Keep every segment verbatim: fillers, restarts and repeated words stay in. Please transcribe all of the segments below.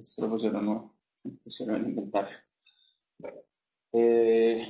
Esto lo pusieron nuevo. Pusieron el inventario. Eh,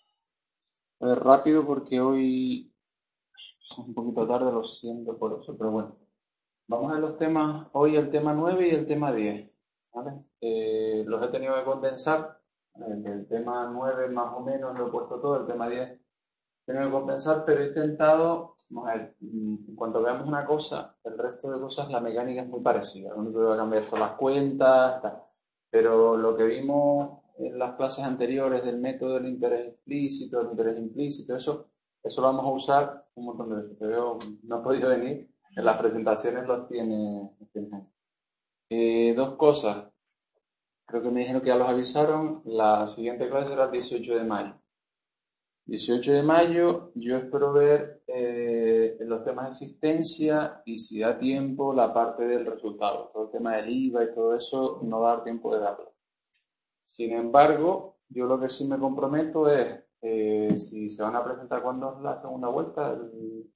a ver, rápido porque hoy es un poquito tarde, lo siento por eso, pero bueno. Vamos a ver los temas, hoy el tema nueve y el tema diez, ¿vale? Eh, los he tenido que condensar. El, el tema nueve más o menos lo he puesto todo, el tema diez he tenido que compensar, pero he intentado, vamos a ver, en cuanto veamos una cosa, el resto de cosas, la mecánica es muy parecida. Lo único que va a cambiar son las cuentas, tal. Pero lo que vimos en las clases anteriores del método del interés explícito, del interés implícito, eso, eso lo vamos a usar un montón de veces. Te veo, no he podido venir, en las presentaciones los tiene, los tienes ahí. Eh, dos cosas, creo que me dijeron que ya los avisaron, la siguiente clase será el dieciocho de mayo. dieciocho de mayo, yo espero ver eh, los temas de existencia y si da tiempo la parte del resultado. Todo el tema del I V A y todo eso no va a dar tiempo de darlo. Sin embargo, yo lo que sí me comprometo es, eh, si se van a presentar cuando es la segunda vuelta, el,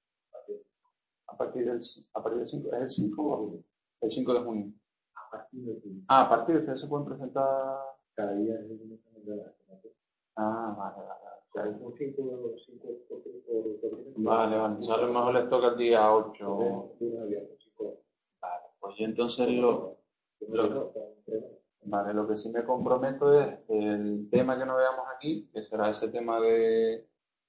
a partir del a partir del cinco, ¿es el cinco o el, el cinco de junio? A partir de aquí. Ah, a partir de ustedes se pueden presentar. Cada día es una de la semana. Ah, vale, vale. O sea, un cinco cinco por por Vale, vale. Entonces a lo mejor les toca el día ocho. cinco. Vale, pues yo entonces lo, lo, vale, lo que sí me comprometo es el tema que no veamos aquí, que será ese tema de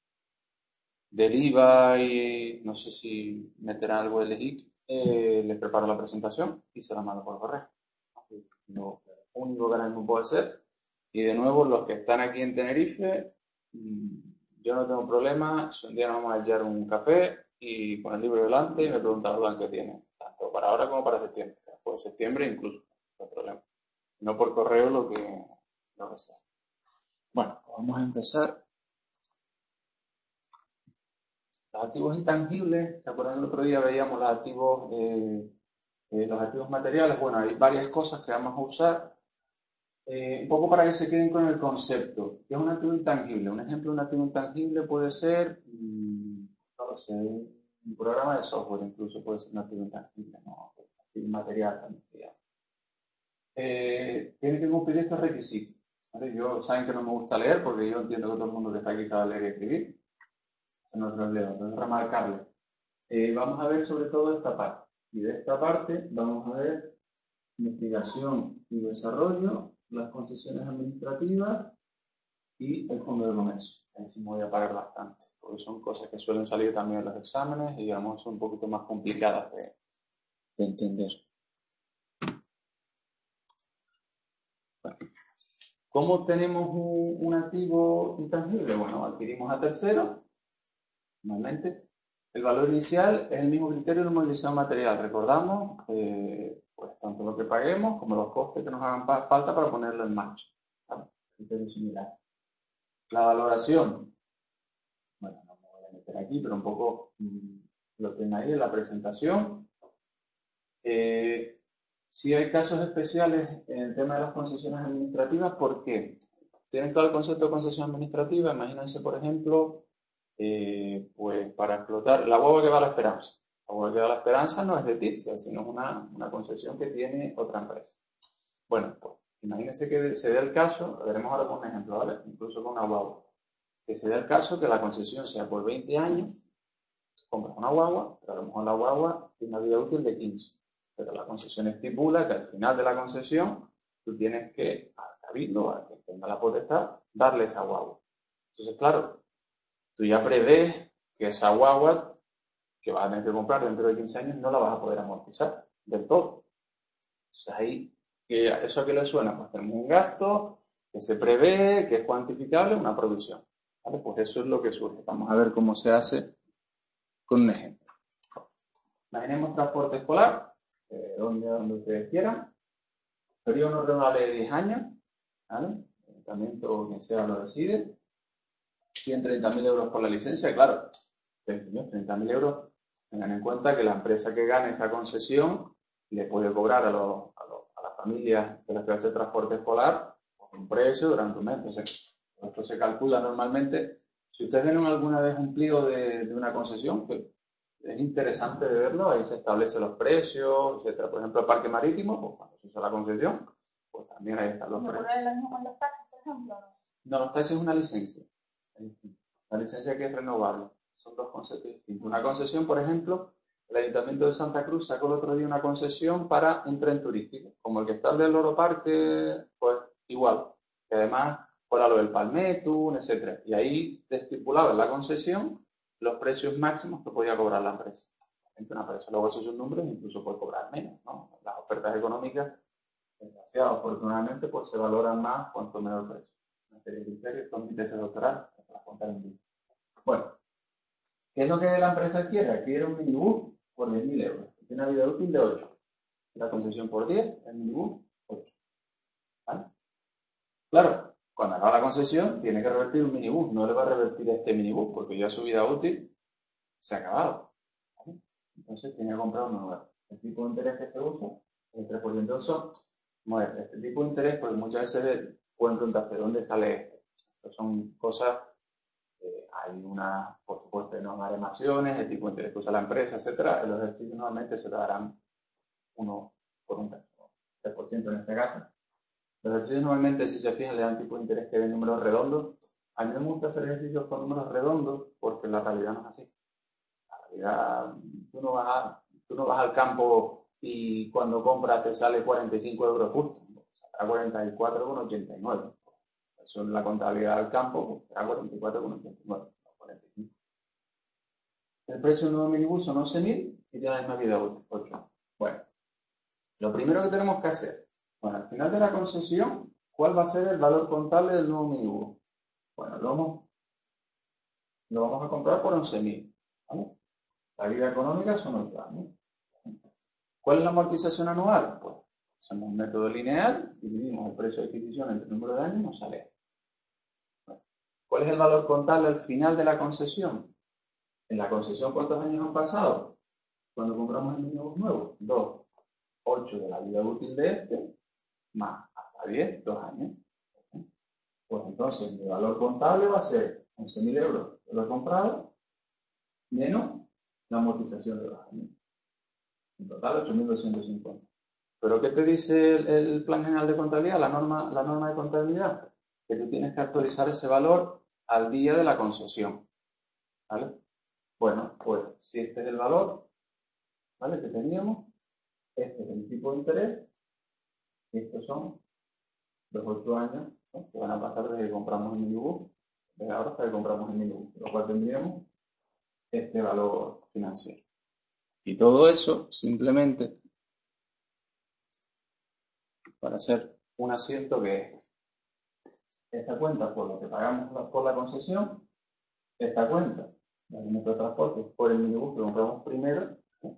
del I V A y no sé si meterán algo del E G I C, eh, les preparo la presentación y se la mando por correo. Lo único que ahora mismo puedo hacer. Y de nuevo, los que están aquí en Tenerife, yo no tengo problema. Si un día nos vamos a echar un café y con el libro delante y me preguntan dudas que tiene, tanto para ahora como para septiembre. Después de septiembre incluso, no hay problema. No por correo lo que, lo que sea. Bueno, vamos a empezar. Los activos intangibles, ¿se acuerdan el otro día veíamos los activos, eh, eh, los activos materiales? Bueno, hay varias cosas que vamos a usar. Eh, un poco para que se queden con el concepto. ¿Qué es un activo intangible? Un ejemplo de un activo intangible puede ser, mmm, no lo sé, un programa de software incluso puede ser un activo intangible, ¿no? Un activo inmaterial también se llama. Eh, tiene que cumplir estos requisitos. ¿Vale? Yo, saben que no me gusta leer porque yo entiendo que todo el mundo que está aquí sabe leer y escribir. No los leo, entonces remarcarlo. Eh, vamos a ver sobre todo esta parte. Y de esta parte vamos a ver investigación y desarrollo, las concesiones administrativas y el fondo de comercio. Ahí sí me voy a parar bastante, porque son cosas que suelen salir también en los exámenes y digamos son un poquito más complicadas de, de entender. Bueno, ¿cómo tenemos un, un activo intangible? Bueno, adquirimos a terceros, normalmente. El valor inicial es el mismo criterio de movilización material. Recordamos, eh, pues tanto lo que paguemos como los costes que nos hagan falta para ponerlo en marcha. ¿Vale? Criterio similar. La valoración, bueno, no me voy a meter aquí, pero un poco mmm, lo tienen ahí en la presentación. Eh, si hay casos especiales en el tema de las concesiones administrativas, ¿por qué? Tienen claro el concepto de concesión administrativa. Imagínense, por ejemplo, eh, pues para explotar la guagua que va a la Esperanza. La guagua que va a la Esperanza no es de Titsa, sino es una, una concesión que tiene otra empresa. Bueno, pues imagínense que se dé el caso, lo veremos ahora con un ejemplo, ¿vale? Incluso con una guagua. Que se dé el caso que la concesión sea por veinte años, compras una guagua, pero a lo mejor la guagua tiene una vida útil de quince. Pero la concesión estipula que al final de la concesión tú tienes que, al cabildo, a que tenga la potestad, darle esa guagua. Entonces, claro, tú ya prevés que esa guagua que vas a tener que comprar dentro de quince años no la vas a poder amortizar del todo. Entonces ahí, ¿eso a qué le suena? Pues tenemos un gasto que se prevé, que es cuantificable, una producción. ¿Vale? Pues eso es lo que surge. Vamos a ver cómo se hace con un ejemplo. Imaginemos transporte escolar, eh, donde, donde ustedes quieran. Periodo no renovable de diez años, ¿vale? El ayuntamiento o quien sea lo decide. ciento treinta mil euros por la licencia, claro. Señor, treinta mil euros, tengan en cuenta que la empresa que gane esa concesión le puede cobrar a, los, a, los, a las familias de las que hace transporte escolar un precio durante un mes. Entonces, esto se calcula normalmente. Si ustedes ven alguna vez un pliego de, de una concesión, pues es interesante de verlo, ahí se establecen los precios, etcétera. Por ejemplo, el parque marítimo, pues cuando se usa la concesión, pues también ahí están los ¿No precios. ocurre lo mismo con los taxis, por ejemplo? No, los taxis es una licencia. Es distinto. La licencia que es renovable. Son dos conceptos distintos. Una concesión, por ejemplo, el Ayuntamiento de Santa Cruz sacó el otro día una concesión para un tren turístico. Como el que está el del Loro Parque, pues igual. Que además fuera lo del Palmetto, etcétera. Y ahí te estipulaba en la concesión los precios máximos que podía cobrar la empresa. Una empresa luego hace sus números e incluso puede cobrar menos, ¿no? Las ofertas económicas, desgraciado, afortunadamente, pues se valoran más cuanto menor precio. Una serie de criterios con mi tesis doctoral, que te las contaré en vivo. Bueno, ¿qué es lo que la empresa quiere? Quiere un minibús por diez mil euros. Tiene una vida útil de ocho. La concesión por diez, el minibús, ocho. ¿Vale? Claro, cuando acaba la concesión, tiene que revertir un minibús. No le va a revertir este minibús, porque ya su vida útil se ha acabado. ¿Vale? Entonces tiene que comprar uno nuevo. El tipo de interés que se usa es el tres por ciento. Eso, bueno, este tipo de interés, porque muchas veces pueden preguntarse de dónde sale esto. Estas son cosas, eh, hay una, por supuesto, hay unas baremaciones, el tipo de interés que usa la empresa, etcétera. En los ejercicios normalmente se darán uno por un tres por ciento en este caso. Los ejercicios normalmente, si se fijan, le dan tipo de interés que de números redondos. A mí me gusta hacer ejercicios con números redondos porque la realidad no es así. La realidad, tú no vas, a, tú no vas al campo y cuando compras te sale cuarenta y cinco euros justo. Será cuarenta y cuatro con ochenta y nueve. Eso es la contabilidad del campo, pues será cuarenta y cuatro con ochenta y nueve. No cuarenta y cinco. El precio de un nuevo minibús son once mil y tiene la misma vida útil, ocho. Bueno, lo primero que tenemos que hacer, bueno, al final de la concesión, ¿cuál va a ser el valor contable del nuevo minibús? Bueno, lo vamos, lo vamos a comprar por once mil. ¿Vale? La vida económica son ocho años. ¿Cuál es la amortización anual? Pues hacemos un método lineal, dividimos el precio de adquisición entre el número de años y nos sale. Bueno, ¿cuál es el valor contable al final de la concesión? En la concesión, ¿cuántos años han pasado? Cuando compramos el minibús nuevo, dos. ocho de la vida útil de este, más hasta diez, dos años. Pues entonces mi valor contable va a ser once mil euros que lo he comprado, menos la amortización de los años. En total, ocho mil doscientos cincuenta. ¿Pero qué te dice el, el Plan General de Contabilidad, la norma, la norma de contabilidad? Que tú tienes que actualizar ese valor al día de la concesión. ¿Vale? Bueno, pues si este es el valor, ¿vale?, que teníamos, este es el tipo de interés, y estos son los ocho años, ¿no?, que van a pasar desde que compramos el minibús, desde ahora hasta que compramos el minibús, lo cual tendríamos este valor financiero. Y todo eso simplemente para hacer un asiento que es esta cuenta por lo que pagamos por la concesión, esta cuenta de nuestro transporte por el minibús que compramos primero, ¿no?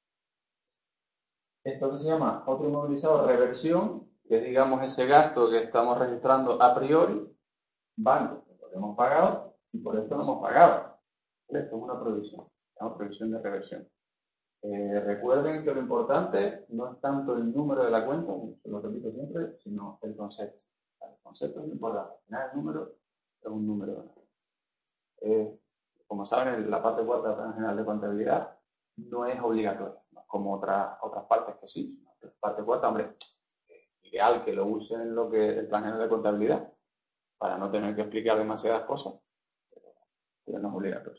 Esto que se llama otro inmovilizado reversión, que es, digamos, ese gasto que estamos registrando a priori, vale, lo que hemos pagado y por esto no hemos pagado. Esto es una provisión, una provisión de reversión. Eh, recuerden que lo importante no es tanto el número de la cuenta, lo repito siempre, sino el concepto. El concepto es lo importante. Al final el número es un número. Eh, como saben, la parte cuarta del Plan General de Contabilidad no es obligatoria, no es como otras, otras partes que sí. La parte cuarta, hombre, es ideal que lo usen en lo que el Plan General de Contabilidad, para no tener que explicar demasiadas cosas, pero, pero no es obligatorio.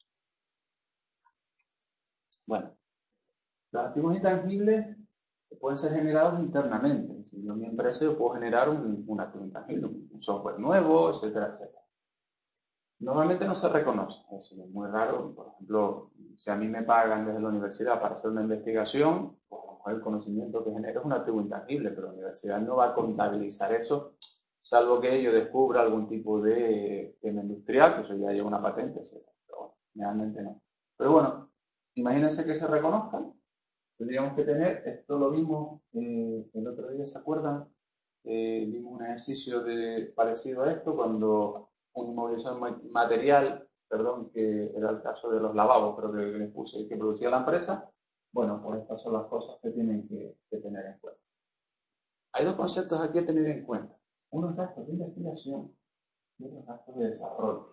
Bueno, los activos intangibles pueden ser generados internamente. Si yo en mi empresa yo puedo generar un, un activo intangible, un software nuevo, etcétera, etcétera. Normalmente no se reconoce, es decir, es muy raro. Por ejemplo, si a mí me pagan desde la universidad para hacer una investigación, pues a lo mejor el conocimiento que genero es un activo intangible, pero la universidad no va a contabilizar eso, salvo que yo descubra algún tipo de tema industrial, que eso ya lleva una patente, etcétera. Pero bueno, generalmente no. Pero bueno, imagínense que se reconozcan. Tendríamos que tener, esto lo vimos eh, el otro día, ¿se acuerdan? Eh, vimos un ejercicio de, parecido a esto cuando un inmovilizador material, perdón, que era el caso de los lavabos, creo que les puse, que producía la empresa. Bueno, pues estas son las cosas que tienen que, que tener en cuenta. Hay dos conceptos aquí a tener en cuenta. Uno es gastos de investigación y otro es gastos de desarrollo.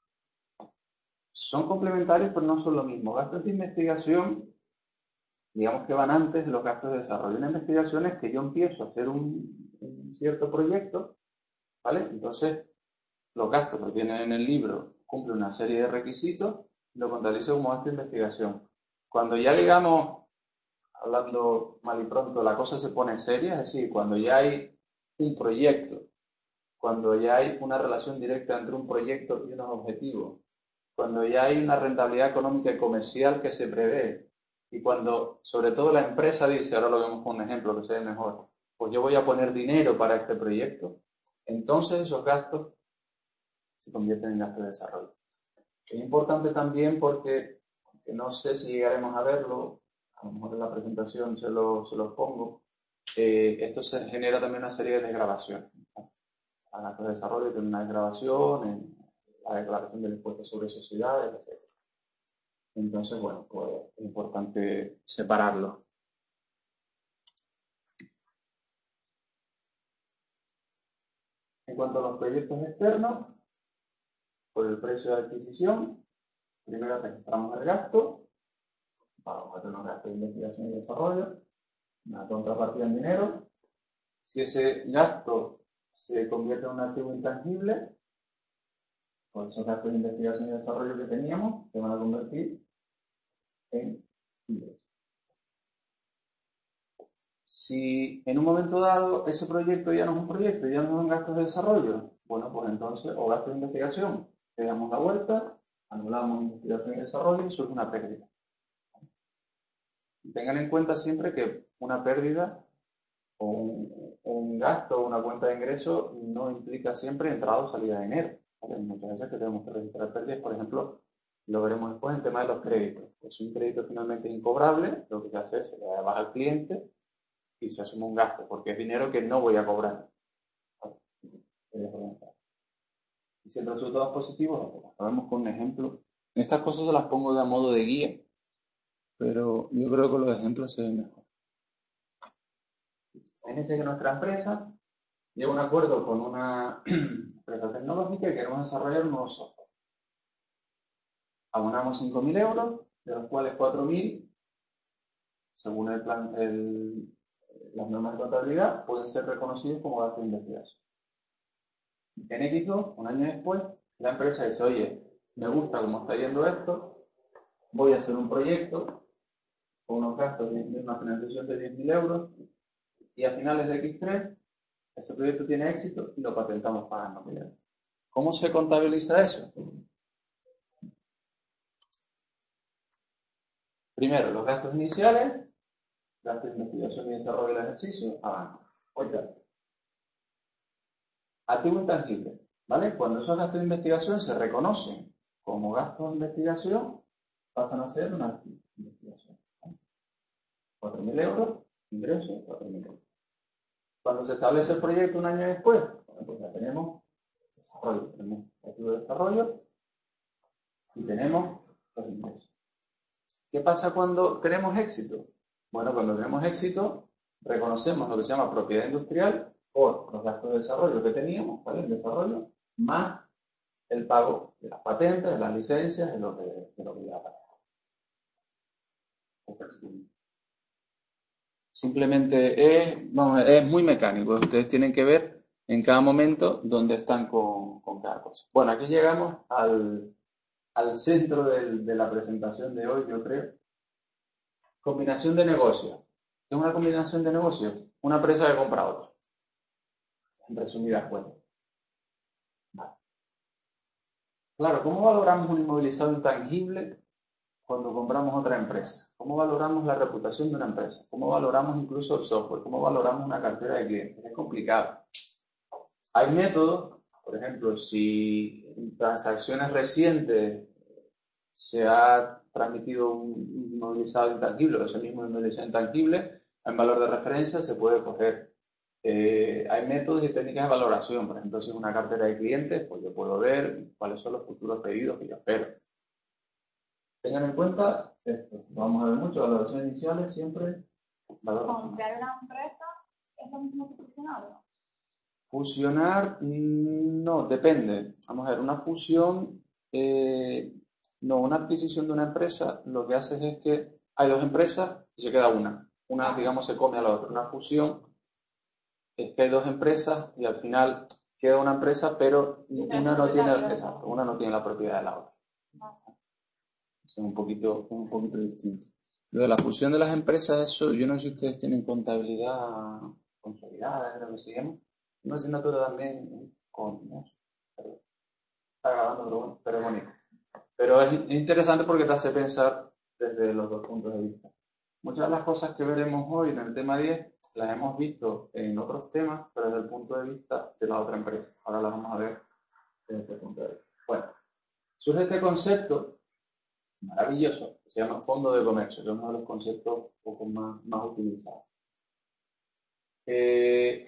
Son complementarios, pero no son lo mismo. Gastos de investigación, digamos que van antes de los gastos de desarrollo. Una investigación es que yo empiezo a hacer un, un cierto proyecto, ¿vale? Entonces, los gastos que tiene en el libro cumple una serie de requisitos y lo contabiliza como gasto de investigación. Cuando ya, digamos, hablando mal y pronto, la cosa se pone seria, es decir, cuando ya hay un proyecto, cuando ya hay una relación directa entre un proyecto y unos objetivos, cuando ya hay una rentabilidad económica y comercial que se prevé, y cuando sobre todo la empresa dice, ahora lo vemos con un ejemplo que se ve mejor, pues yo voy a poner dinero para este proyecto, entonces esos gastos se convierten en gastos de desarrollo. Es importante también porque, que no sé si llegaremos a verlo, a lo mejor en la presentación se lo, se los pongo, eh, esto se genera también una serie de desgravaciones. A gastos de desarrollo tiene una desgravación, en la declaración del impuesto sobre sociedades, etcétera. Entonces, bueno, pues es importante separarlo. En cuanto a los proyectos externos, por el precio de adquisición, primero registramos el gasto, vamos a tener un gasto de investigación y desarrollo, una contrapartida en dinero. Si ese gasto se convierte en un activo intangible, pues esos gastos de investigación y desarrollo que teníamos se van a convertir en ingresos. Si en un momento dado ese proyecto ya no es un proyecto, ya no son gastos de desarrollo, bueno, pues entonces, o gastos de investigación, le damos la vuelta, anulamos investigación y desarrollo y surge una pérdida. Y tengan en cuenta siempre que una pérdida o un, un gasto o una cuenta de ingresos no implica siempre entrada o salida de dinero. ¿Vale? Muchas veces que tenemos que registrar pérdidas, por ejemplo, lo veremos después en el tema de los créditos. Pues si un crédito finalmente es incobrable, lo que se hace es se le da de baja al cliente y se asume un gasto, porque es dinero que no voy a cobrar. Y si el resultado es positivo, lo vemos con un ejemplo. Estas cosas se las pongo de a modo de guía, pero yo creo que los ejemplos se ven mejor. Fíjense que nuestra empresa lleva un acuerdo con una empresa tecnológica y queremos desarrollar un nuevo software. Abonamos cinco mil euros, de los cuales cuatro mil, según el plan, el, las normas de contabilidad, pueden ser reconocidos como gastos de investigación. En equis dos, un año después, la empresa dice, oye, me gusta cómo está yendo esto, voy a hacer un proyecto con unos gastos de una financiación de diez mil euros y a finales de equis tres, ese proyecto tiene éxito y lo patentamos pagando mil euros. ¿Cómo se contabiliza eso? Primero, los gastos iniciales, gastos de investigación y desarrollo del ejercicio, avance. Oiga, activo intangible, ¿vale? Cuando esos gastos de investigación se reconocen como gastos de investigación, pasan a ser una activo de investigación. cuatro mil euros, ingreso, cuatro mil euros. Cuando se establece el proyecto un año después, bueno, pues ya tenemos desarrollo, tenemos activo de desarrollo y tenemos los ingresos. ¿Qué pasa cuando tenemos éxito? Bueno, cuando tenemos éxito, reconocemos lo que se llama propiedad industrial por los gastos de desarrollo que teníamos, ¿vale? El desarrollo, más el pago de las patentes, de las licencias, de lo que, de lo que ya paga. Simplemente es, vamos, es muy mecánico. Ustedes tienen que ver en cada momento dónde están con, con cada cosa. Bueno, aquí llegamos al, al centro del, de la presentación de hoy, yo creo. Combinación de negocios. ¿Qué es una combinación de negocios? Una empresa que compra a otra. En resumidas cuentas. Vale. Claro, ¿cómo valoramos un inmovilizado intangible cuando compramos otra empresa? ¿Cómo valoramos la reputación de una empresa? ¿Cómo valoramos incluso el software? ¿Cómo valoramos una cartera de clientes? Es complicado. Hay métodos, por ejemplo, si en transacciones recientes se ha transmitido un inmovilizado intangible o ese mismo inmovilizado intangible, en valor de referencia se puede coger. Eh, hay métodos y técnicas de valoración. Por ejemplo, si es una cartera de clientes, pues yo puedo ver cuáles son los futuros pedidos que yo espero. Tengan en cuenta esto. Vamos a ver mucho. Valoraciones iniciales siempre. Valoración. ¿Comprar una empresa es lo mismo que fusionar? Fusionar, no, depende. Vamos a ver, una fusión, eh, no, una adquisición de una empresa, lo que hace es que hay dos empresas y se queda una. Una, digamos, se come a la otra. Una fusión, es que hay dos empresas y al final queda una empresa, pero una no tiene, exacto, una no tiene la propiedad de la otra. Es un poquito, un poquito distinto. Lo de la fusión de las empresas, eso, yo no sé si ustedes tienen contabilidad consolidada, creo que se llama. Una asignatura también con, ¿no? Pero está grabando, pero bueno, pero es bonito. Pero es interesante porque te hace pensar desde los dos puntos de vista. Muchas de las cosas que veremos hoy en el tema diez las hemos visto en otros temas, pero desde el punto de vista de la otra empresa. Ahora las vamos a ver desde este punto de vista. Bueno, surge este concepto maravilloso que se llama fondo de comercio, que es uno de los conceptos un poco más, más utilizados. Eh,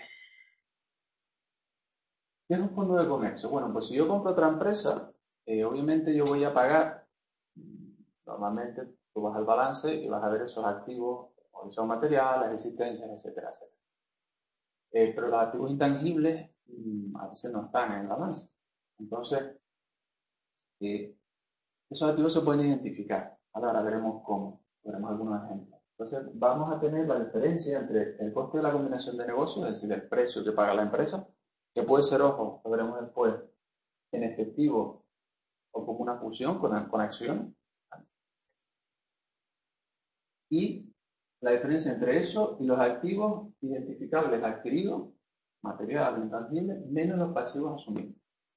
¿Qué es un fondo de comercio? Bueno, pues si yo compro otra empresa, eh, obviamente yo voy a pagar, normalmente tú vas al balance y vas a ver esos activos, o esos materiales, existencias, etcétera, etcétera. Eh, pero los activos intangibles mmm, a veces no están en el balance. Entonces, eh, esos activos se pueden identificar. Ahora veremos cómo, veremos algunos ejemplos. Entonces, vamos a tener la diferencia entre el coste de la combinación de negocios, es decir, el precio que paga la empresa, que puede ser, ojo, lo veremos después, en efectivo o como una fusión con, con acciones, y la diferencia entre eso y los activos identificables adquiridos, material, intangible, menos los pasivos asumidos.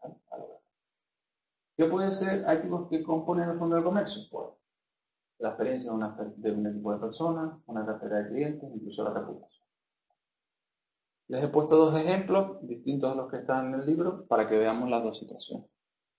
¿Qué pueden ser activos que componen el fondo de comercio? Pues la experiencia de, una, de un equipo de personas, una cartera de clientes, incluso la reputación. Les he puesto dos ejemplos distintos a los que están en el libro para que veamos las dos situaciones.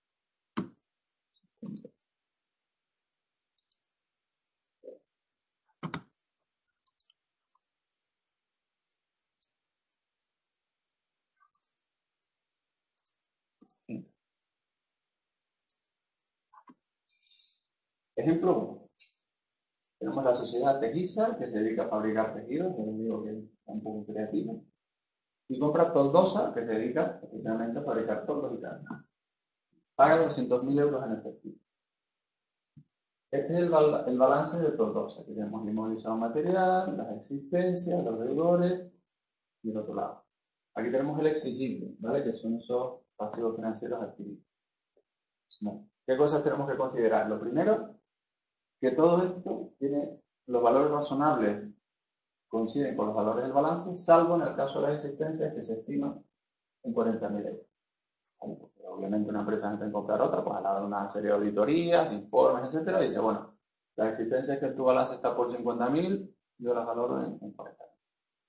Ejemplo uno. Tenemos la sociedad Tejiza, que se dedica a fabricar tejidos, yo les digo que es un poco creativo, y compra Toldosa, que se dedica especialmente a fabricar toldos y carnes. Paga doscientos mil euros en efectivo. Este es el, bal el balance de Toldosa, que tenemos el inmovilizado material, las existencias, los deudores y el otro lado. Aquí tenemos el exigible, ¿vale? Que son esos pasivos financieros adquiridos. Bueno, ¿qué cosas tenemos que considerar? Lo primero, que todo esto tiene los valores razonables coinciden con los valores del balance, salvo en el caso de las existencias que se estiman en cuarenta mil euros. Porque obviamente una empresa necesita comprar otra, pues al lado de una serie de auditorías, informes, etcétera, y dice, bueno, la existencia es que tu balance está por cincuenta mil, yo las valoro en, en cuarenta mil.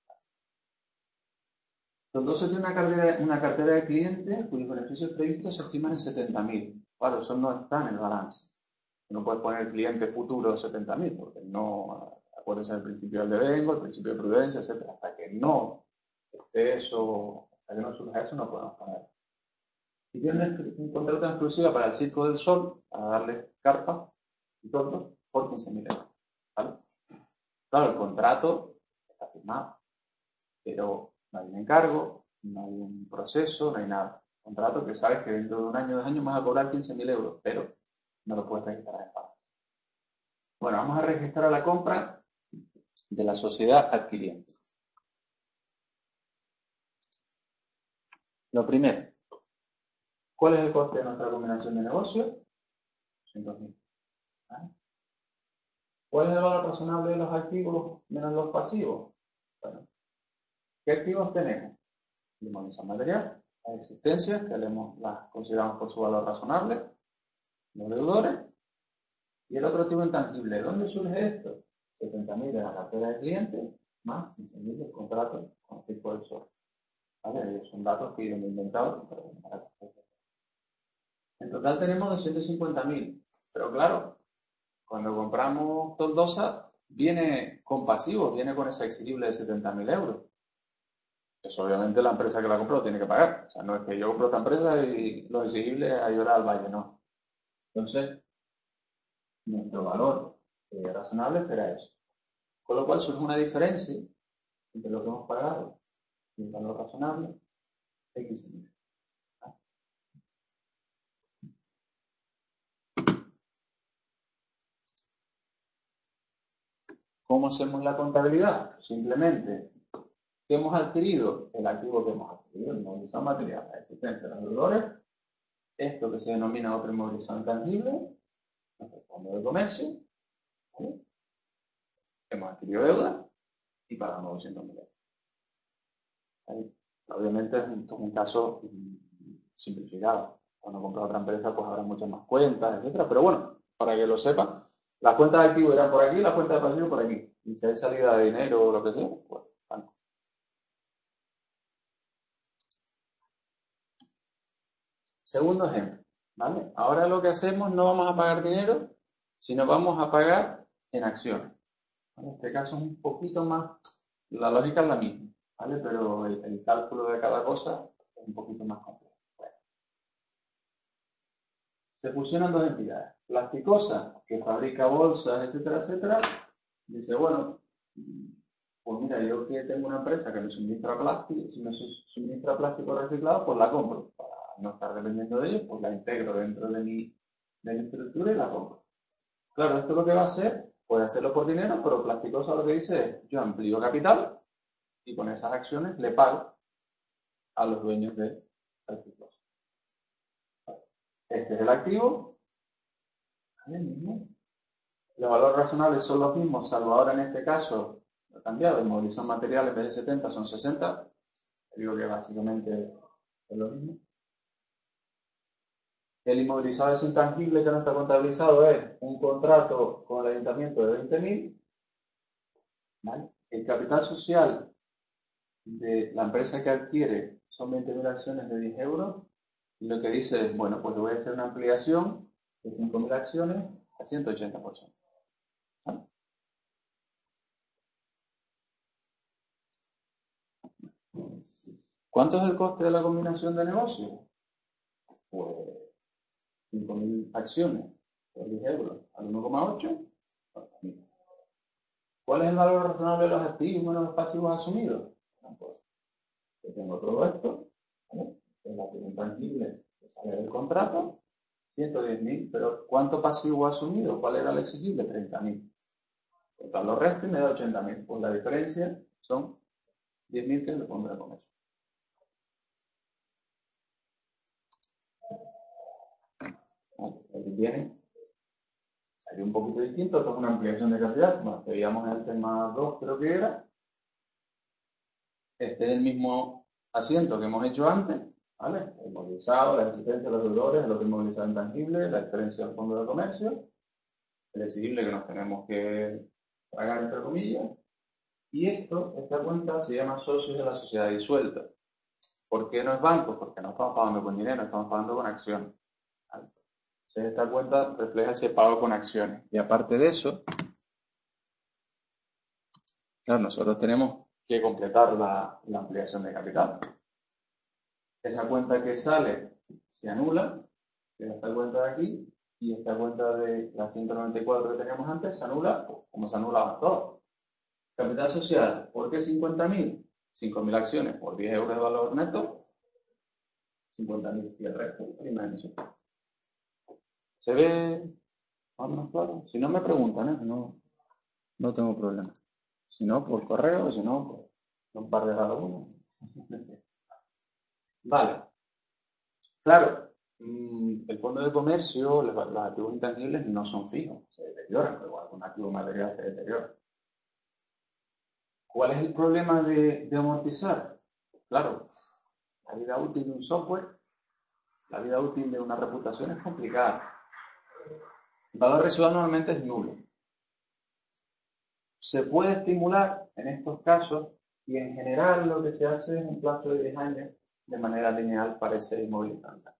Entonces tiene una cartera, una cartera de clientes cuyos beneficios previstos se estiman en setenta mil. Claro, eso no está en el balance. No puedes poner cliente futuro setenta mil, porque no, acuérdense del principio del devengo, el principio de prudencia, etcétera. Hasta que no esté eso, hasta que no surja eso, no podemos poner. Y tienen un contrato en exclusiva para el Circo del Sol, para darle carpa y todo, por quince mil euros. ¿Vale? Claro, el contrato está firmado, pero no hay un encargo, no hay un proceso, no hay nada. Contrato que sabes que dentro de un año, dos años vas a cobrar quince mil euros, pero no lo puedes registrar en pago. Bueno, vamos a registrar la compra de la sociedad adquiriente. Lo primero, ¿cuál es el coste de nuestra combinación de negocios? doscientos mil. ¿Vale? ¿Cuál es el valor razonable de los activos menos los pasivos? Bueno, ¿qué activos tenemos? Inmovilización material, las existencias, que las consideramos por su valor razonable, los deudores, y el otro activo intangible. ¿De dónde surge esto? setenta mil de la cartera de clientes, más quince mil del contrato con el Circo del Sol. ¿Vale? Son datos que yo me he inventado, pero para que en total tenemos doscientos cincuenta mil, pero claro, cuando compramos Toldosa viene con pasivos, viene con esa exigible de setenta mil euros. Eso obviamente la empresa que la compró tiene que pagar. O sea, no es que yo compro esta empresa y lo exigible a llorar al valle, no. Entonces, nuestro valor eh, razonable será eso. Con lo cual surge una diferencia entre lo que hemos pagado y el valor razonable de quince mil. ¿Cómo hacemos la contabilidad? Simplemente ¿Qué hemos adquirido? El activo que hemos adquirido, el inmovilizado material, la existencia de los deudores, esto que se denomina otro inmovilizado intangible, nuestro fondo de comercio, ¿vale? Hemos adquirido deuda y pagamos novecientos mil euros. ¿Vale? Obviamente es un, un caso simplificado. Cuando compras otra empresa, pues habrá muchas más cuentas, etcétera. Pero bueno, para que lo sepan, las cuentas de activo irán por aquí, las cuentas de pasivo por aquí. Y si hay salida de dinero o lo que sea, pues banco. Segundo ejemplo, ¿vale? Ahora lo que hacemos, no vamos a pagar dinero, sino vamos a pagar en acciones. En este caso es un poquito más, la lógica es la misma, ¿vale? Pero el, el cálculo de cada cosa es un poquito más complejo. Bueno. Se fusionan dos entidades. Plasticosa, que fabrica bolsas, etcétera, etcétera, dice, bueno, pues mira, yo que tengo una empresa que me suministra plástico, si me suministra plástico reciclado, pues la compro. Para no estar dependiendo de ellos, pues la integro dentro de mi, de mi estructura y la compro. Claro, esto lo que va a hacer, puede hacerlo por dinero, pero Plasticosa lo que dice es, yo amplío capital y con esas acciones le pago a los dueños de Reciclosa. Este es el activo. Los valores razonables son los mismos, salvo ahora en este caso, lo he cambiado, inmovilización material en vez de setenta son sesenta. Digo que básicamente es lo mismo. El inmovilizado es intangible que no está contabilizado es un contrato con el ayuntamiento de veinte mil. ¿Vale? El capital social de la empresa que adquiere son veinte mil acciones de diez euros. Y lo que dice es, bueno, pues le voy a hacer una ampliación de cinco mil acciones a ciento ochenta por ciento. ¿Vale? ¿Cuánto es el coste de la combinación de negocio? Pues cinco mil acciones por diez euros al uno coma ocho. ¿Cuál es el valor razonable de los activos menos los pasivos asumidos? Pues, yo tengo todo esto, ¿vale? Es la activo intangible que sale del contrato, ciento diez mil, pero ¿cuánto pasivo asumido? ¿Cuál era el exigible? treinta mil. Total los restos y me da ochenta mil. Pues la diferencia son diez mil que le pondré con eso. ¿Vale? Aquí viene. Salió un poquito distinto, esto es una ampliación de capital, bueno, que veíamos en el tema dos creo que era. Este es el mismo asiento que hemos hecho antes, ¿vale? El inmovilizado, la existencia de los deudores, el otro inmovilizado intangible, la diferencia del fondo de comercio, el exigible que nos tenemos que pagar entre comillas, y esto, esta cuenta se llama socios de la sociedad disuelta. ¿Por qué no es banco? Porque no estamos pagando con dinero, estamos pagando con acciones. ¿Vale? Entonces esta cuenta refleja ese pago con acciones. Y aparte de eso, claro, nosotros tenemos que completar la, la ampliación de capital. Esa cuenta que sale se anula, que esta cuenta de aquí, y esta cuenta de la ciento noventa y cuatro que teníamos antes se anula, como se anulaban todos. Capital social, ¿por qué cincuenta mil? cinco mil acciones por diez euros de valor neto, cincuenta mil y el resto, primera emisión. ¿Se ve más o menos claro? Si no me preguntan, ¿eh? no, no tengo problema. Si no, por correo, si no, por un par de cada uno. Vale. Claro, el fondo de comercio, los, los activos intangibles no son fijos, se deterioran, pero algún activo material se deteriora. ¿Cuál es el problema de, de amortizar? Claro, la vida útil de un software, la vida útil de una reputación es complicada. El valor residual normalmente es nulo. Se puede estimular en estos casos y en general lo que se hace es un plazo de diez años de manera lineal para ese inmovilizante.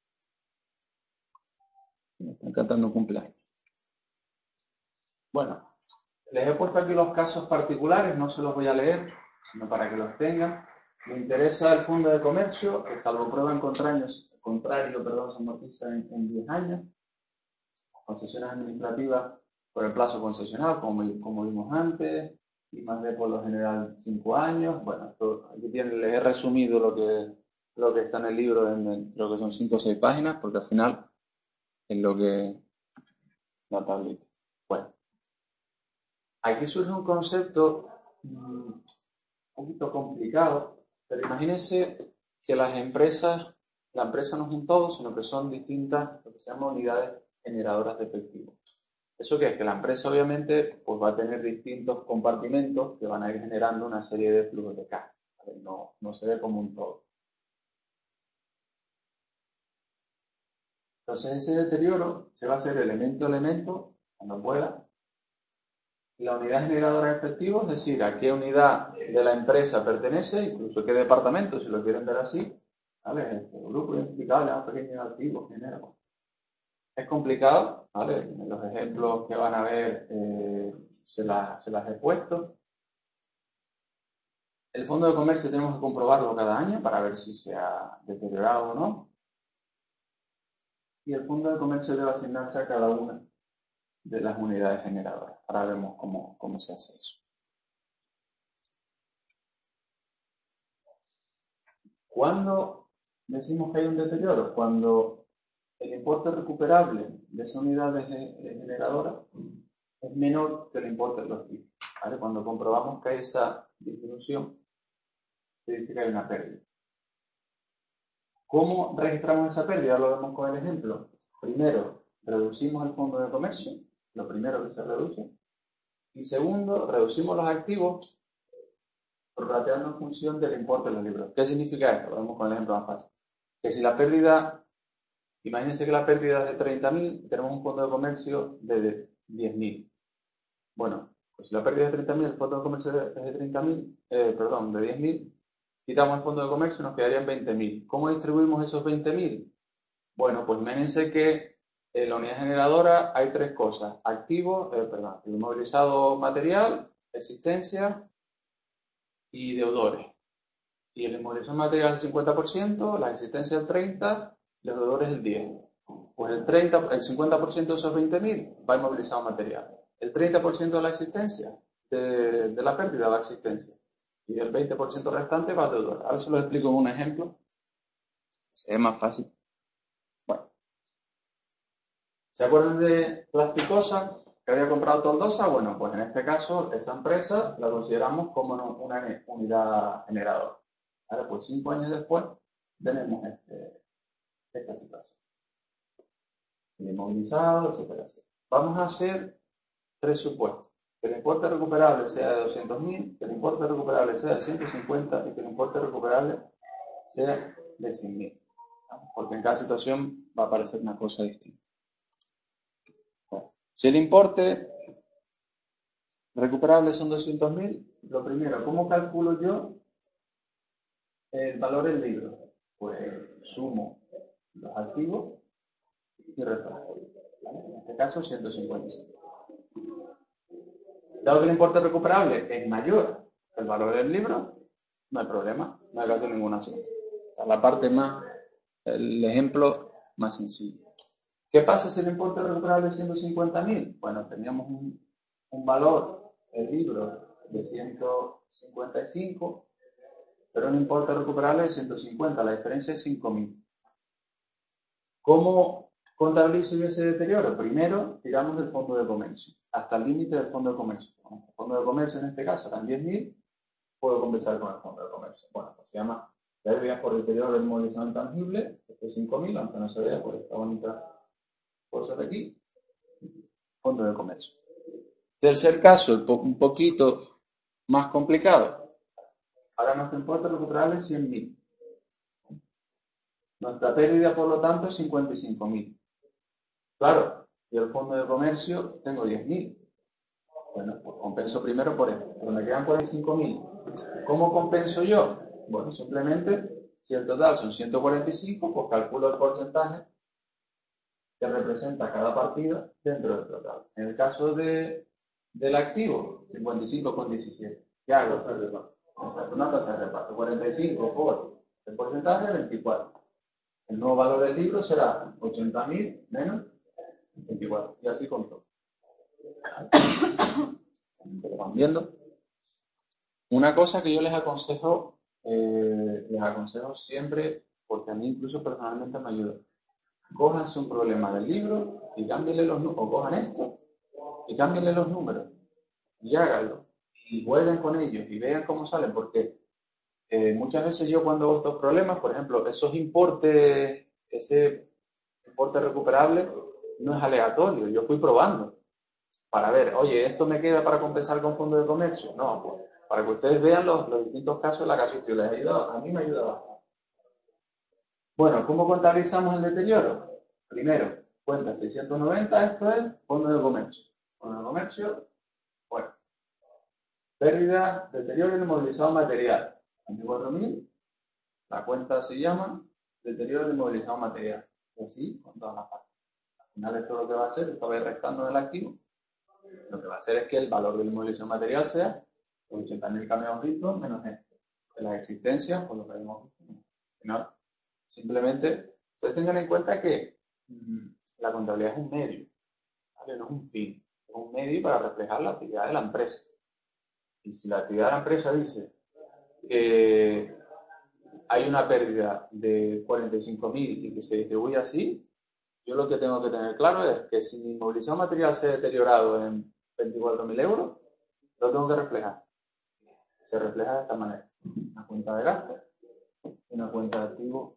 Me están cantando un cumpleaños. Bueno, les he puesto aquí los casos particulares, no se los voy a leer, sino para que los tengan. Me interesa el fondo de comercio, que salvo prueba en contrario, contrario perdón, se amortiza en, en diez años. Concesiones administrativas por el plazo concesional, como, como vimos antes, y más de por lo general cinco años. Bueno, esto, aquí tienen, les he resumido lo que, lo que está en el libro, en, creo que son cinco o seis páginas, porque al final es lo que la tablita. Bueno, aquí surge un concepto mmm, un poquito complicado, pero imagínense que las empresas, la empresa no es un todo, sino que son distintas, lo que se llama unidades generadoras de efectivo. ¿Eso qué es? Que la empresa obviamente pues, va a tener distintos compartimentos que van a ir generando una serie de flujos de caja. ¿Vale? No, no se ve como un todo. Entonces ese deterioro se va a hacer elemento a elemento cuando pueda. La unidad generadora de efectivos, es decir, a qué unidad de la empresa pertenece, incluso qué departamento, si lo quieren ver así, ¿vale? El grupo identificable a un pequeño activo genera. Es complicado, ¿vale? Los ejemplos que van a ver eh, se, la, se las he puesto. El fondo de comercio tenemos que comprobarlo cada año para ver si se ha deteriorado o no. Y el fondo de comercio debe asignarse a cada una de las unidades generadoras. Ahora vemos cómo, cómo se hace eso. ¿Cuándo decimos que hay un deterioro? Cuando el importe recuperable de esa unidad generadora es menor que el importe de los tipos. ¿Vale? Cuando comprobamos que hay esa disminución, se dice que hay una pérdida. ¿Cómo registramos esa pérdida? Lo vemos con el ejemplo. Primero, reducimos el fondo de comercio, lo primero que se reduce. Y segundo, reducimos los activos prorrateando en función del importe de los libros. ¿Qué significa esto? Lo vemos con el ejemplo más fácil. Que si la pérdida, imagínense que la pérdida es de treinta mil, tenemos un fondo de comercio de diez mil. Bueno, pues si la pérdida es de treinta mil, el fondo de comercio es de treinta mil, eh, perdón, de diez mil, quitamos el fondo de comercio y nos quedarían veinte mil. ¿Cómo distribuimos esos veinte mil? Bueno, pues imagínense que en la unidad generadora hay tres cosas. Activos, eh, perdón, el inmovilizado material, existencia y deudores. Y el inmovilizado material el cincuenta por ciento, la existencia el treinta por ciento, los deudores el diez por ciento. Pues el, treinta, el cincuenta por ciento de esos veinte mil va inmovilizado material. El treinta por ciento de la existencia, de, de la pérdida va a existencia. Y el veinte por ciento restante va a deudor. Ahora se lo explico en un ejemplo. Es más fácil. Bueno. ¿Se acuerdan de Plasticosa que había comprado Toldosa? Bueno, pues en este caso esa empresa la consideramos como una unidad generadora. Ahora, pues cinco años después tenemos este, esta situación. El inmovilizado, etcétera. Vamos a hacer tres supuestos. Que el importe recuperable sea de doscientos mil, que el importe recuperable sea de ciento cincuenta y que el importe recuperable sea de cien mil. Porque en cada situación va a aparecer una cosa distinta. Bueno, si el importe recuperable son doscientos mil, lo primero, ¿cómo calculo yo el valor del libro? Pues sumo los activos y resto las pérdidas. ¿Vale? En este caso, ciento cincuenta y cinco. Dado que el importe recuperable es mayor que el valor del libro, no hay problema, no hay que hacer ninguna asunto. Esta es la parte más, el ejemplo más sencillo. ¿Qué pasa si el importe recuperable es ciento cincuenta mil? Bueno, teníamos un, un valor, el libro, de ciento cincuenta y cinco, pero un importe recuperable de ciento cincuenta, la diferencia es cinco mil. ¿Cómo contabilizo yo ese deterioro? Primero, tiramos del fondo de comercio, hasta el límite del fondo de comercio. El fondo de comercio en este caso eran diez mil, puedo compensar con el fondo de comercio. Bueno, pues se llama pérdida por deterioro del inmovilizado intangible, este es cinco mil, aunque no se vea por esta bonita cosa de aquí, fondo de comercio. Tercer caso, un poquito más complicado. Ahora nuestro importe recuperable es cien mil. Nuestra pérdida, por lo tanto, es cincuenta y cinco mil. Claro, y el fondo de comercio tengo diez mil. Bueno, pues compenso primero por esto, pero me quedan cuarenta y cinco mil. ¿Cómo compenso yo? Bueno, simplemente, si el total son ciento cuarenta y cinco, pues calculo el porcentaje que representa cada partida dentro del total. En el caso de, del activo, cincuenta y cinco coma diecisiete. ¿Qué hago? Exacto, una tasa de reparto. cuarenta y cinco por el porcentaje, veinticuatro. El nuevo valor del libro será ochenta mil menos veinticuatro. Y así con todo. ¿Lo van viendo? Una cosa que yo les aconsejo, eh, les aconsejo siempre, porque a mí incluso personalmente me ayuda. Cójanse un problema del libro y cámbienle los números, o cojan esto y cámbienle los números y háganlo. y jueguen con ellos y vean cómo salen, porque eh, muchas veces yo cuando hago estos problemas, por ejemplo, esos importes, ese importe recuperable no es aleatorio, yo fui probando para ver, oye, ¿esto me queda para compensar con fondo de comercio? No, pues para que ustedes vean los, los distintos casos de la casuística, les ayuda, a mí me ayuda bastante. Bueno, ¿cómo contabilizamos el deterioro? Primero, cuenta seiscientos noventa, esto es fondo de comercio. Fondo de comercio, bueno. Pérdida, deterioro inmovilizado material. veinticuatro mil, la cuenta se llama deterioro inmovilizado material. Y así con todas las partes. Al final esto lo que va a hacer, esto va a ir restando del activo. Lo que va a hacer es que el valor del inmovilización material sea los ochenta mil que habíamos visto menos esto. De las existencias, por lo que habíamos visto. Al final, simplemente, ustedes tengan en cuenta que mmm, la contabilidad es un medio, ¿vale? No es un fin. Es un medio para reflejar la actividad de la empresa. Y si la actividad de la empresa dice que hay una pérdida de cuarenta y cinco mil y que se distribuye así, yo lo que tengo que tener claro es que si mi inmovilización material se ha deteriorado en veinticuatro mil euros, lo tengo que reflejar. Se refleja de esta manera. Una cuenta de gasto y una cuenta de activo.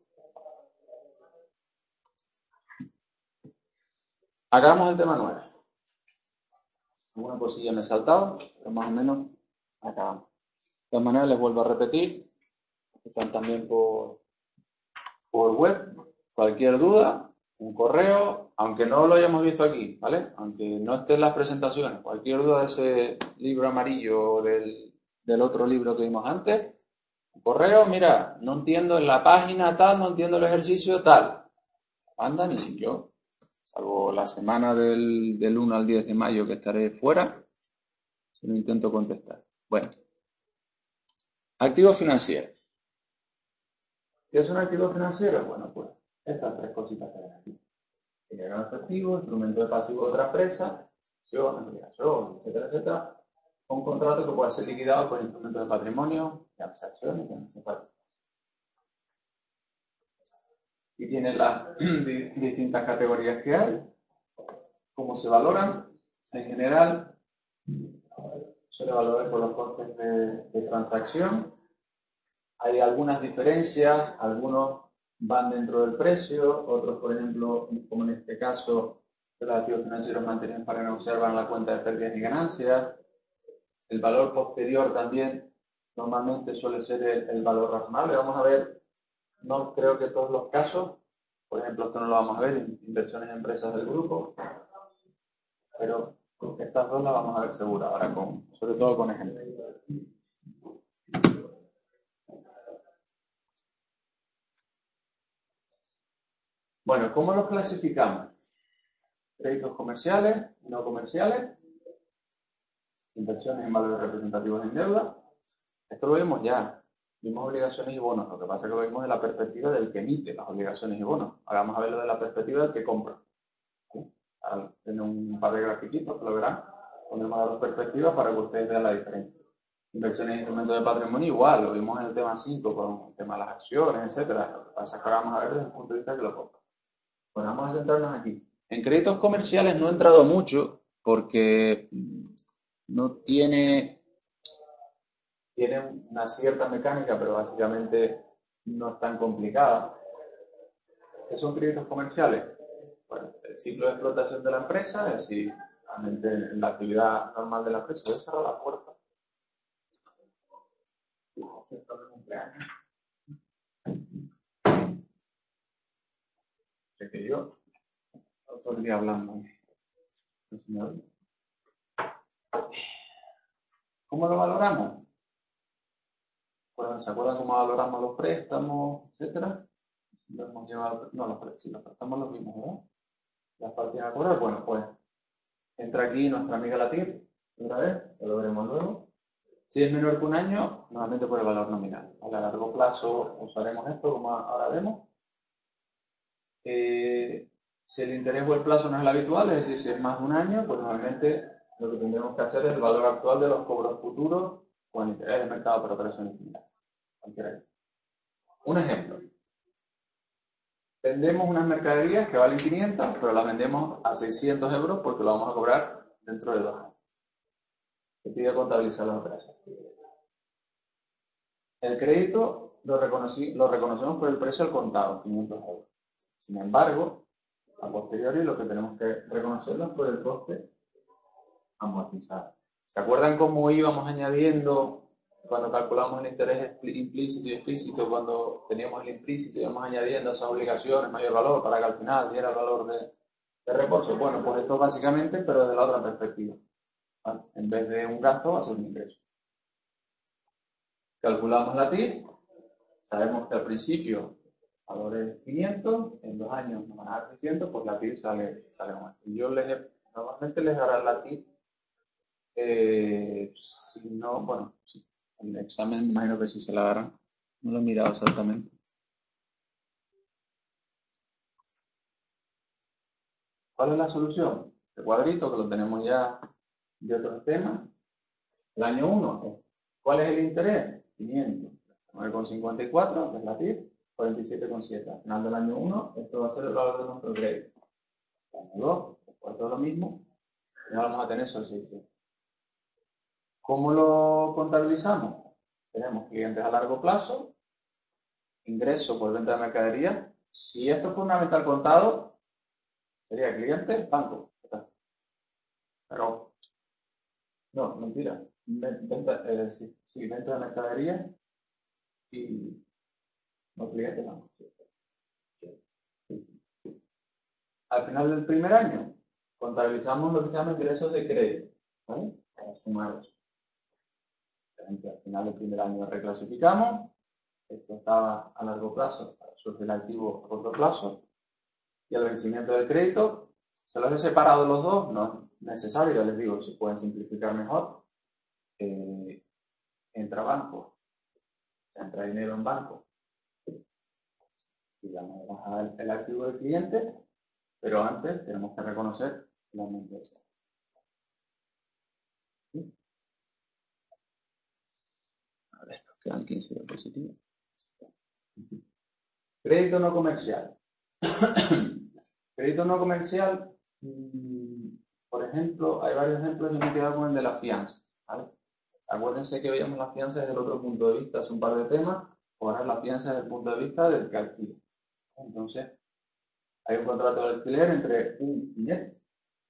Hagamos el tema nueve. Una cosilla me he saltado, pero más o menos acabamos. De todas maneras, les vuelvo a repetir. Están también por, por web. Cualquier duda, un correo, aunque no lo hayamos visto aquí, ¿vale? Aunque no esté en las presentaciones, cualquier duda de ese libro amarillo o del, del otro libro que vimos antes, un correo, mira, no entiendo en la página tal, no entiendo el ejercicio tal. Mandan y yo, salvo la semana del, del uno al diez de mayo que estaré fuera, si no intento contestar. Bueno, activos financieros. ¿Qué es un activo financiero? Bueno, pues estas tres cositas que ven aquí. Dinero en efectivo, instrumento de pasivo de otra empresa, acciones, obligaciones, etcétera, etcétera. Un contrato que puede ser liquidado con instrumentos de patrimonio, llámese acciones, llámese patrimonio. Y tiene las distintas categorías que hay, cómo se valoran. En general, suele valorar por los costes de, de transacción. Hay algunas diferencias, algunos van dentro del precio, otros, por ejemplo, como en este caso, los activos financieros mantenidos para negociar van a la cuenta de pérdidas y ganancias. El valor posterior también normalmente suele ser el, el valor razonable. Vamos a ver, no creo que todos los casos, por ejemplo, esto no lo vamos a ver en inversiones en empresas del grupo, pero estas dos las vamos a ver seguro ahora, con, sobre todo con ejemplos. Bueno, ¿cómo los clasificamos? Créditos comerciales, no comerciales, inversiones en valores representativos en deuda. Esto lo vimos ya. Vimos obligaciones y bonos. Lo que pasa es que lo vimos de la perspectiva del que emite las obligaciones y bonos. Ahora vamos a verlo de la perspectiva del que compra. ¿Sí? Tiene un par de grafiquitos que lo verán. Ponemos las dos perspectivas para que ustedes vean la diferencia. Inversiones en instrumentos de patrimonio igual. Lo vimos en el tema cinco con el tema de las acciones, etcétera. Lo que pasa es que ahora vamos a ver desde el punto de vista que lo compra. Bueno, vamos a centrarnos aquí. En créditos comerciales no he entrado mucho porque no tiene, tiene una cierta mecánica, pero básicamente no es tan complicada. ¿Qué son créditos comerciales? Bueno, el ciclo de explotación de la empresa, es decir, realmente en la actividad normal de la empresa. Voy a cerrar la puerta. Sé que yo todo el día hablando. ¿Cómo lo valoramos? ¿Se acuerdan cómo valoramos los préstamos, etcétera? Lo hemos llevado, no, los préstamos, los préstamos los mismos, ¿verdad? Las partidas de acuerdo, bueno, pues entra aquí nuestra amiga la T I R, otra vez, lo veremos luego. Si es menor que un año, normalmente por el valor nominal. A largo plazo usaremos esto, como ahora vemos. Eh, si el interés o el plazo no es el habitual, es decir, si es más de un año, pues normalmente lo que tendremos que hacer es el valor actual de los cobros futuros o el interés de mercado por operaciones finales. Un ejemplo. Vendemos unas mercaderías que valen quinientos, pero las vendemos a seiscientos euros porque lo vamos a cobrar dentro de dos años. te pide contabilizar las operaciones. El crédito lo, reconocí, lo reconocemos por el precio al contado, quinientos euros. Sin embargo, a posteriori lo que tenemos que reconocerlo es por el coste amortizado. ¿Se acuerdan cómo íbamos añadiendo cuando calculamos el interés implícito y explícito? Cuando teníamos el implícito íbamos añadiendo esas obligaciones mayor valor para que al final diera el valor de, de reembolso. Bueno, pues esto básicamente, pero desde la otra perspectiva, ¿vale? En vez de un gasto va a ser un ingreso. Calculamos la T I R, sabemos que al principio el valor es quinientos, en dos años nos van a dar seiscientos, pues la T I R sale, sale más. Y yo les, normalmente les daré la T I R, eh, si no, bueno, sí, en el examen me imagino que sí se la darán, no lo he mirado exactamente. ¿Cuál es la solución? El cuadrito que lo tenemos ya de otros temas. El año uno, ¿cuál es el interés? quinientos. nueve coma cincuenta y cuatro, que es la T I R, cuarenta y siete coma siete. Al final del año uno, esto va a ser el valor de nuestro crédito. El año dos, después todo lo mismo, ya vamos a tener esos seiscientos. ¿Cómo lo contabilizamos? Tenemos clientes a largo plazo, ingreso por venta de mercadería. Si esto fue fundamental contado, sería cliente, banco. Pero, no, mentira. Venta, eh, sí, sí, venta de mercadería y no cliente, banco. Sí, sí. Al final del primer año, contabilizamos lo que se llama ingresos de crédito, ¿vale? Para sumarlos. Al final del primer año reclasificamos. Esto estaba a largo plazo, su relativo a corto plazo, y el vencimiento del crédito, ¿se los he separado los dos? No es necesario, ya les digo, se pueden simplificar mejor. Eh, entra banco, entra dinero en banco, y vamos a bajar el, el activo del cliente, pero antes tenemos que reconocer la inversión. ¿Sí? A ver, nos quedan quince diapositivas. Crédito no comercial. Crédito no comercial, mmm, por ejemplo, hay varios ejemplos, yo me he quedado con el de la fianza, ¿vale? Acuérdense que veíamos la fianza desde el otro punto de vista, hace un par de temas, ahora la fianza desde el punto de vista del que alquila. Entonces, hay un contrato de alquiler entre un cliente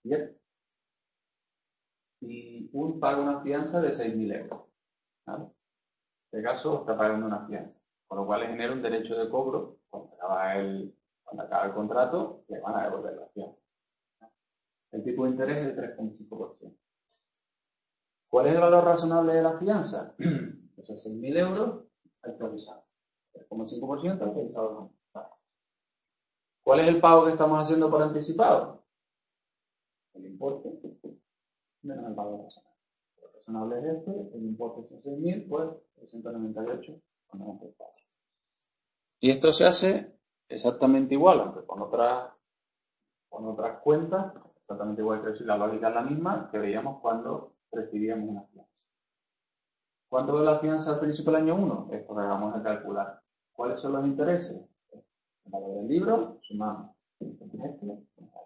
y un paga una fianza de seis mil euros, ¿vale? En este caso está pagando una fianza, con lo cual le genera un derecho de cobro. Cuando acaba el, cuando acaba el contrato, le van a devolver la fianza. El tipo de interés es del tres coma cinco por ciento. ¿Cuál es el valor razonable de la fianza? Esos seis mil euros actualizados. tres coma cinco por ciento actualizado. ¿Cuál es el pago que estamos haciendo por anticipado? El importe menos el pago razonable. El razonable es este, el importe son seis mil, pues trescientos noventa y ocho con noventa y cuatro. Y esto se hace exactamente igual, aunque con otras, con otras cuentas, exactamente igual que la lógica es la misma que veíamos cuando recibíamos una fianza. ¿Cuánto vale la fianza al principio del año uno? Esto que vamos a calcular. ¿Cuáles son los intereses? El valor del libro, sumamos esto.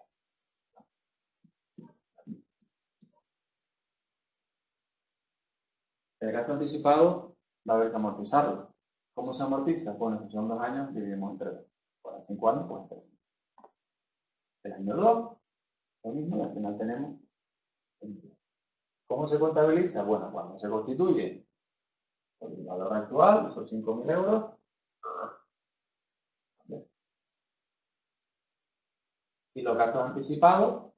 El gasto anticipado va a haber que amortizarlo. ¿Cómo se amortiza? Bueno, si son dos años, dividimos entre dos. Para cinco años, pues entre cinco. El año dos, lo mismo, y al final tenemos el. ¿Cómo se contabiliza? Bueno, cuando se constituye el valor actual, son cinco mil euros. Y los gastos anticipados,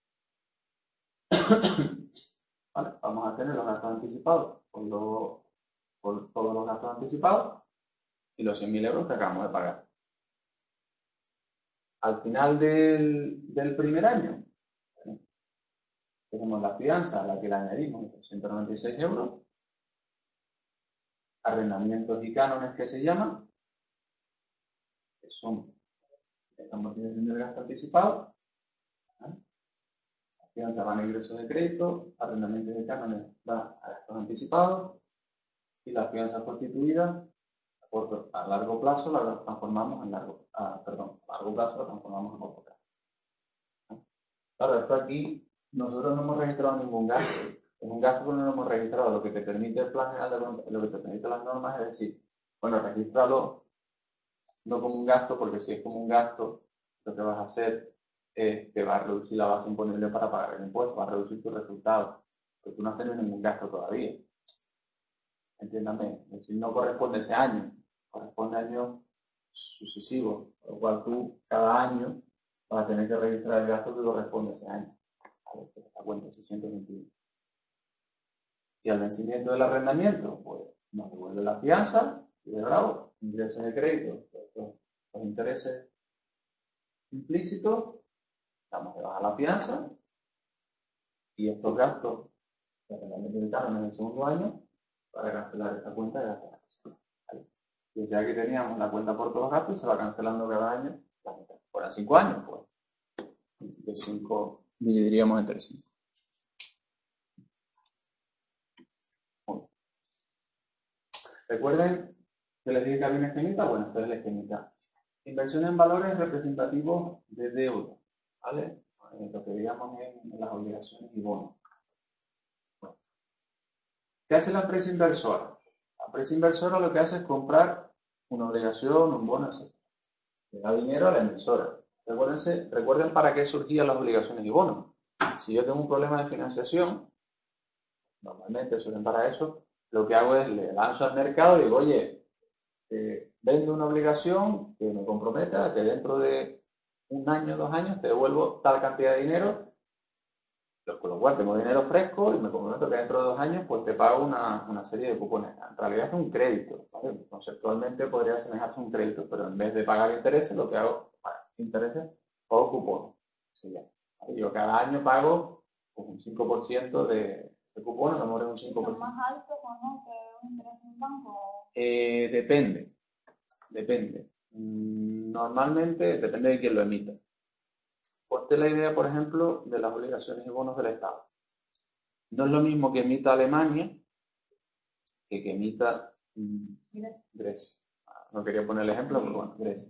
¿vale? Vamos a tener los gastos anticipados por, lo, por todos los gastos anticipados y los cien mil euros que acabamos de pagar. Al final del, del primer año, ¿vale? Tenemos la fianza a la que le añadimos trescientos noventa y seis euros, arrendamientos y cánones que se llaman, que son esta amortización del gasto anticipado, ¿vale? La fianza va a ingresos de crédito, arrendamientos y cánones va a gastos anticipados y la fianza constituida a largo plazo la transformamos en largo, ah, perdón, a largo plazo la transformamos en corto plazo. Claro, esto aquí nosotros no hemos registrado ningún gasto. Es un gasto que no lo hemos registrado. Lo que te permite el plan general de contabilidad, lo que te permite las normas es decir, bueno, regístralo no como un gasto, porque si es como un gasto, lo que vas a hacer es que va a reducir la base imponible para pagar el impuesto, va a reducir tu resultado, porque tú no has tenido ningún gasto todavía. Entiéndame, es decir, no corresponde ese año, corresponde a años sucesivos, por lo cual tú cada año vas a tener que registrar el gasto que corresponde a ese año. A ver, la cuenta seiscientos veintiuno. Y al vencimiento del arrendamiento, pues nos devuelve la fianza y de bravo, ingresos de crédito, los, los intereses implícitos, damos de baja la fianza y estos gastos de arrendamiento del carro en el segundo año para cancelar esta cuenta de gastos. Y ya que teníamos la cuenta por todos los gastos, se va cancelando cada año la mitad. Fueran cinco años, pues. De cinco dividiríamos entre cinco. Bueno. Recuerden que les dije que había una esquemita. Bueno, esta es la esquemita. Inversión en valores representativos de deuda, ¿vale? Lo que digamos en las obligaciones y bonos. Bueno. ¿Qué hace la empresa inversora? La empresa inversora lo que hace es comprar una obligación, un bono, etcétera. Le da dinero a la emisora. Recuérdense, recuerden para qué surgían las obligaciones y bonos. Si yo tengo un problema de financiación, normalmente suelen para eso, lo que hago es le lanzo al mercado y digo, oye, eh, vendo una obligación que me comprometa que dentro de un año, dos años te devuelvo tal cantidad de dinero, con lo cual tengo dinero fresco y me comprometo que dentro de dos años pues te pago una, una serie de cupones. En realidad es un crédito, ¿vale? Conceptualmente podría asemejarse a un crédito, pero en vez de pagar intereses, lo que hago, bueno, intereses, pago cupones. Sí, ya. ¿Vale? Yo cada año pago pues, un cinco por ciento de, de cupones, no muere un cinco por ciento. ¿Son más altos o no que un interés en un banco? Eh, depende, depende. Mm, Normalmente depende de quién lo emita. Ponte la idea, por ejemplo, de las obligaciones y bonos del Estado. No es lo mismo que emita Alemania que que emita mm, Grecia. No quería poner el ejemplo, pero bueno, Grecia.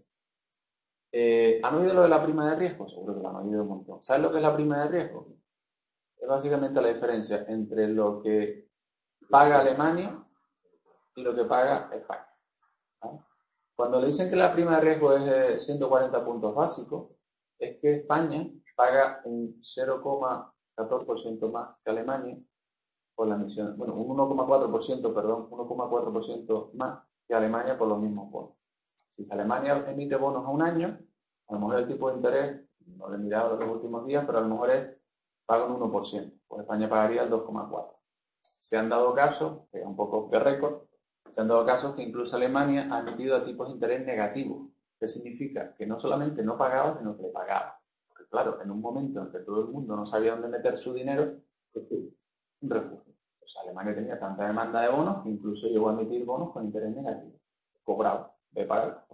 Eh, ¿Han oído lo de la prima de riesgo? Seguro que lo han oído un montón. ¿Sabes lo que es la prima de riesgo? Es básicamente la diferencia entre lo que paga Alemania y lo que paga España. ¿Vale? Cuando le dicen que la prima de riesgo es eh, ciento cuarenta puntos básicos, es que España paga un cero coma catorce por ciento más que Alemania por la emisión, bueno, un uno coma cuatro por ciento, perdón, uno coma cuatro por ciento más que Alemania por los mismos bonos. Si Alemania emite bonos a un año, a lo mejor el tipo de interés, no lo he mirado los últimos días, pero a lo mejor es, paga un uno por ciento, pues España pagaría el dos coma cuatro por ciento. Se han dado casos, que es un poco de récord, se han dado casos que incluso Alemania ha emitido a tipos de interés negativos, que significa que no solamente no pagaba, sino que le pagaba. Porque claro, en un momento en que todo el mundo no sabía dónde meter su dinero, pues un refugio. O sea, Alemania tenía tanta demanda de bonos que incluso llegó a emitir bonos con interés negativo, cobrado, de pagar.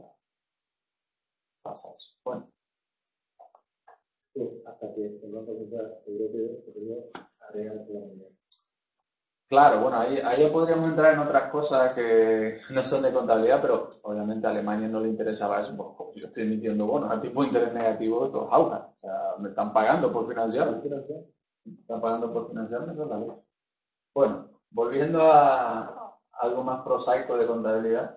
Pasa eso. Bueno. Sí, hasta que el Banco Central Europeo se dio a real la moneda. Claro, bueno, ahí, ahí ya podríamos entrar en otras cosas que no son de contabilidad, pero obviamente a Alemania no le interesaba eso, porque yo estoy emitiendo bonos a tipo de interés negativo de todos aulas. O sea, me están pagando por financiarme. Me están pagando por financiarme, eso es la ley. Bueno, volviendo a algo más prosaico de contabilidad.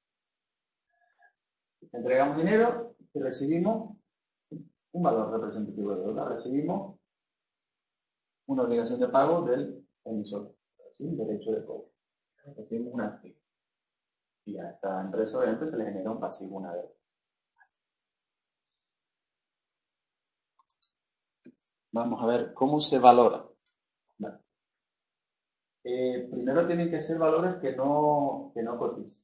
Entregamos dinero y recibimos un valor representativo de deuda. Recibimos una obligación de pago del emisor. ¿Sí? Un derecho de cobro. Recibimos un activo. Y a esta empresa obviamente se le genera un pasivo, una deuda. Vamos a ver cómo se valora. Bueno. Eh, primero tienen que ser valores que no, que no coticen.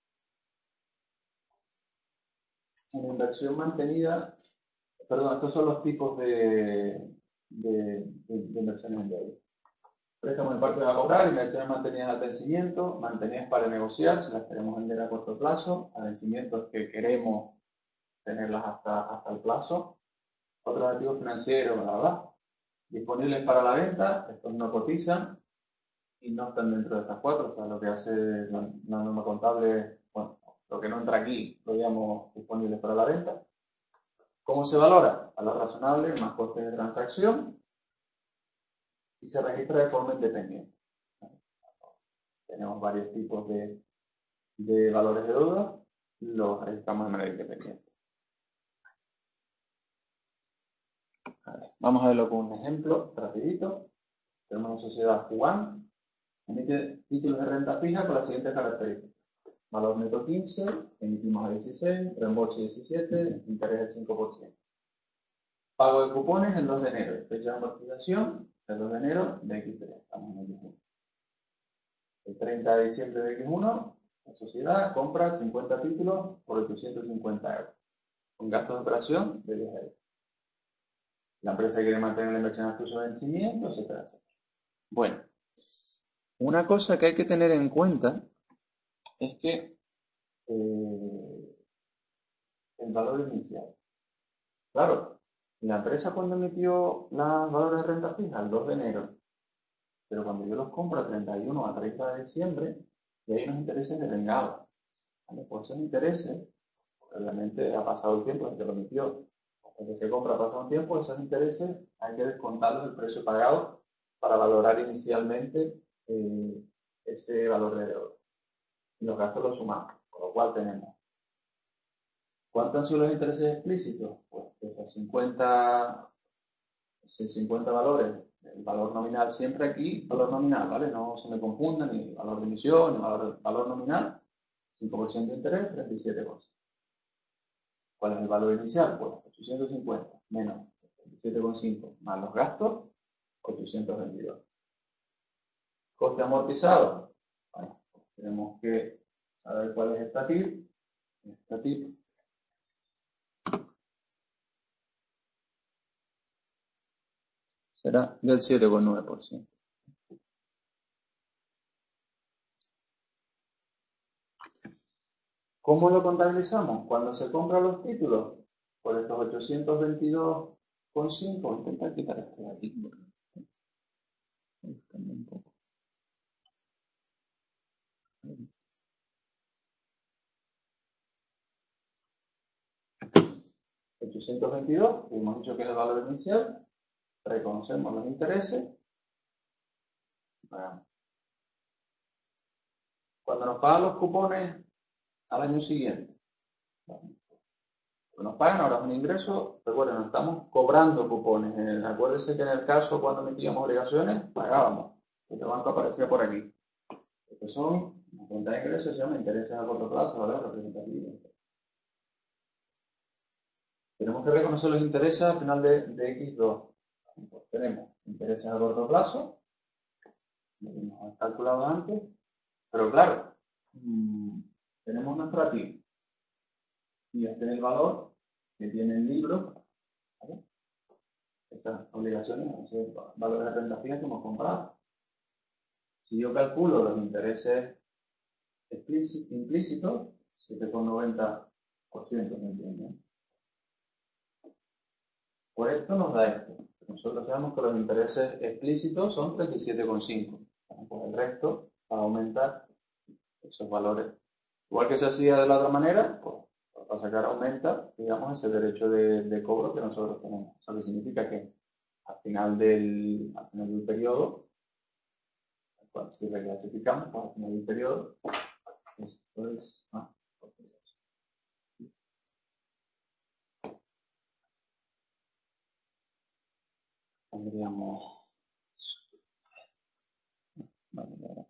Una inversión mantenida, perdón, estos son los tipos de, de, de, de inversiones en deuda. Préstamos en parte a cobrar, inversiones mantenidas al vencimiento, mantenidas para negociar, si las queremos vender a corto plazo, a vencimientos que queremos tenerlas hasta, hasta el plazo, otros activos financieros, bla, bla, disponibles para la venta, estos no cotizan y no están dentro de estas cuatro, o sea, lo que hace la, la norma contable, bueno, lo que no entra aquí lo llamamos disponibles para la venta. ¿Cómo se valora? Valor razonable más costes de transacción. y se registra de forma independiente. Tenemos varios tipos de, de valores de deuda, los registramos de manera independiente. A ver, vamos a verlo con un ejemplo rapidito. Tenemos una sociedad Juan, emite títulos de renta fija con las siguientes características. Valor neto quince, emitimos a dieciséis, reembolso diecisiete, interés del cinco por ciento. Pago de cupones el dos de enero, fecha de amortización el dos de enero de equis tres, estamos en equis uno. El treinta de diciembre de equis uno, la sociedad compra cincuenta títulos por ochocientos cincuenta euros, con gastos de operación de diez euros. La empresa quiere mantener la inversión hasta su vencimiento, etcétera, etcétera. Bueno, una cosa que hay que tener en cuenta es que eh, el valor inicial. Claro, la empresa cuando emitió los valores de renta fija el dos de enero, pero cuando yo los compro a treinta y uno a treinta de diciembre, y hay unos intereses devengados. ¿Vale? Por esos intereses, obviamente ha pasado el tiempo desde que lo emitió, hasta que se compra ha pasado un tiempo, esos intereses hay que descontarlos del precio pagado para valorar inicialmente eh, ese valor de deuda. Y los gastos los sumamos, con lo cual tenemos. ¿Cuántos han sido los intereses explícitos? Pues esos cincuenta, esos cincuenta valores, el valor nominal siempre aquí, valor nominal, ¿vale? No se me confundan ni valor de emisión, ni valor, valor nominal, cinco por ciento de interés, treinta y siete por ciento. ¿Cuál es el valor inicial? Pues ochocientos cincuenta menos treinta y siete coma cinco más los gastos, ochocientos veintidós. Coste amortizado. Bueno, pues tenemos que saber cuál es esta T I R. Esta T I R será del siete coma nueve por ciento. ¿Cómo lo contabilizamos? Cuando se compran los títulos, por estos ochocientos veintidós coma cinco, voy a intentar quitar esto de aquí. Un poco. ochocientos veintidós, hemos dicho que es el valor inicial, reconocemos los intereses. Cuando nos pagan los cupones al año siguiente, nos pagan ahora es un ingreso, recuerden, no estamos cobrando cupones. Eh, acuérdense que en el caso cuando emitíamos obligaciones, pagábamos. El banco aparecía por aquí. Estos son las cuentas de ingresos, se llaman intereses a corto plazo, ¿vale? Representativos. Tenemos que reconocer los intereses al final de, de equis dos. Pues tenemos intereses a corto plazo, lo hemos calculado antes, pero claro, mmm, tenemos nuestra T I R y este es el valor que tiene el libro, ¿vale? Esas obligaciones, esos valores de renta fija que hemos comprado. Si yo calculo los intereses implícitos, siete coma noventa por ciento, ¿me entienden? Por esto nos da esto. Nosotros sabemos que los intereses explícitos son treinta y siete coma cinco. Por el resto, para aumentar esos valores. Igual que se hacía de la otra manera, pues para sacar aumenta, digamos, ese derecho de, de cobro que nosotros tenemos. Eso que significa que al final del, al final del periodo, cuando si reclasificamos, pues al final del periodo, esto es, ah, tendríamos, vale, vale.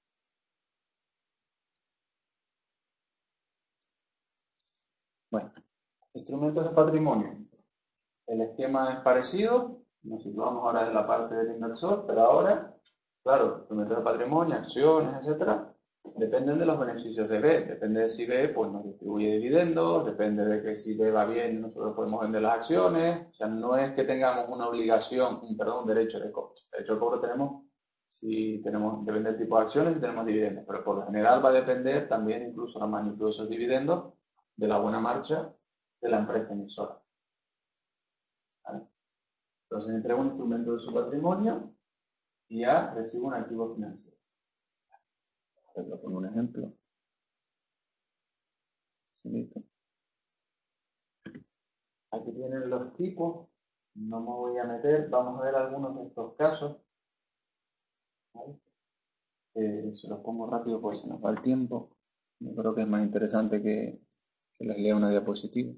Bueno, instrumentos de patrimonio. El esquema es parecido, nos situamos ahora en la parte del inversor, pero ahora, claro, instrumentos de patrimonio, acciones, etcétera, dependen de los beneficios de B. Depende de si B pues, nos distribuye dividendos, depende de que si B va bien nosotros podemos vender las acciones. O sea, no es que tengamos una obligación, un, perdón, un derecho de cobro. Derecho de cobro tenemos si tenemos, depende del tipo de acciones y tenemos dividendos, pero por lo general va a depender también incluso la magnitud de esos dividendos de la buena marcha de la empresa emisora. ¿Vale? Entonces entrega un instrumento de su patrimonio y A recibe un activo financiero. Les voy a poner un ejemplo. ¿Sí, listo? Aquí tienen los tipos. No me voy a meter. Vamos a ver algunos de estos casos. Eh, se los pongo rápido porque se nos va el tiempo. Yo creo que es más interesante que, que les lea una diapositiva.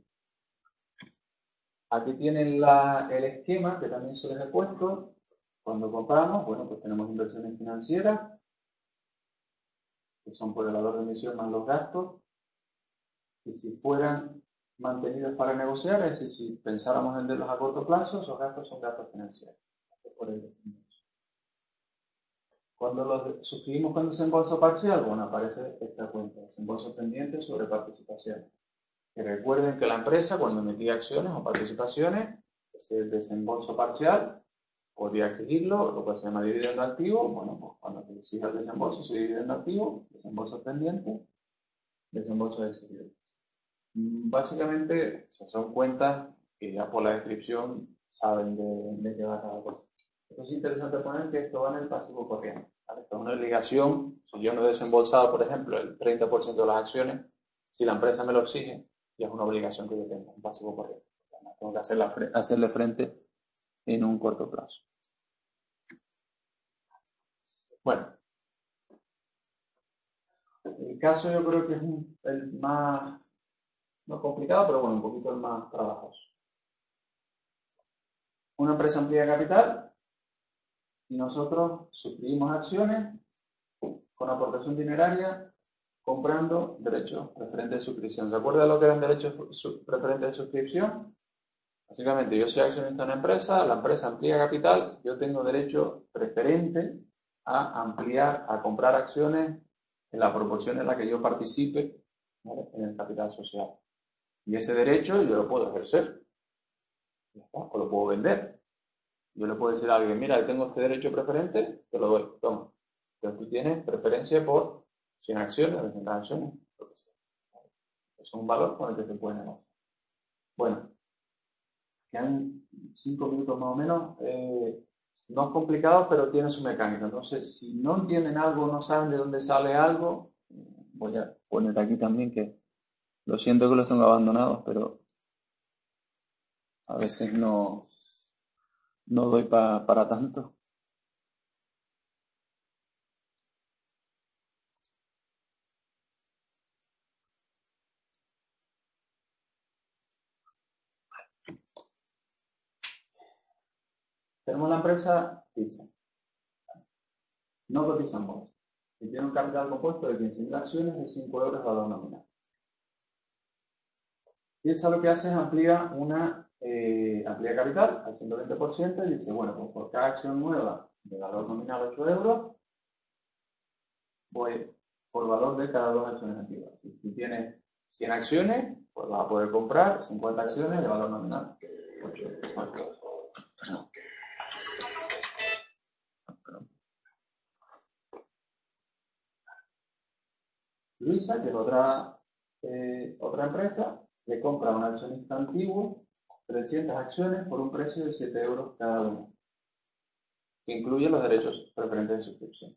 Aquí tienen la, el esquema que también se les he puesto. Cuando compramos, bueno, pues tenemos inversiones financieras, que son por el valor de emisión más los gastos. Y si fueran mantenidos para negociar, es decir, si pensáramos en venderlos a corto plazo, esos gastos son gastos financieros. Por el desembolso. Cuando los suscribimos con desembolso parcial, bueno, aparece esta cuenta, desembolso pendiente sobre participación. Y recuerden que la empresa, cuando emitía acciones o participaciones, ese desembolso parcial, podría exigirlo, lo que se llama dividendo activo. Bueno, pues cuando se exige el desembolso, se dividendo activo, desembolso pendiente, desembolso exigido. Básicamente, son cuentas que ya por la descripción saben de, de qué va cada cosa. Esto es interesante poner que esto va en el pasivo corriente. ¿Vale? Esto es una obligación. Si yo no he desembolsado, por ejemplo, el treinta por ciento de las acciones, si la empresa me lo exige, ya es una obligación que yo tengo, un pasivo corriente. Además, tengo que hacerla, hacerle frente en un corto plazo. Bueno, el caso yo creo que es un, el más, no complicado, pero bueno, un poquito el más trabajoso. Una empresa amplía capital y nosotros suscribimos acciones con aportación dineraria comprando derechos preferentes de suscripción. ¿Se acuerda de lo que eran derechos preferentes de suscripción? Básicamente, yo soy accionista de una empresa, la empresa amplía capital, yo tengo derecho preferente a ampliar, a comprar acciones en la proporción en la que yo participe, ¿vale?, en el capital social. Y ese derecho yo lo puedo ejercer, o lo puedo vender. Yo le puedo decir a alguien, mira, tengo este derecho preferente, te lo doy, toma. Pero tú tienes preferencia por cien acciones, doscientas acciones, lo que sea. Es un valor con el que se puede negociar. Bueno, quedan cinco minutos más o menos. Eh, no es complicado, pero tiene su mecánica. Entonces, si no entienden algo, no saben de dónde sale algo, voy a poner aquí también que lo siento que los tengo abandonados, pero a veces no, no doy pa, para tanto. Tenemos la empresa Pizza. No cotiza en bolsa. Y tiene un capital compuesto de quince mil acciones de cinco euros valor nominal. Pizza lo que hace es amplía una eh, amplía capital al ciento veinte por ciento y dice, bueno, pues por cada acción nueva de valor nominal ocho euros, voy por valor de cada dos acciones antiguas. Si tú tienes cien acciones, pues vas a poder comprar cincuenta acciones de valor nominal ocho euros. Perdón. Luisa, que es otra, eh, otra empresa, le compra a un accionista antiguo trescientas acciones por un precio de siete euros cada una, que incluye los derechos preferentes de suscripción.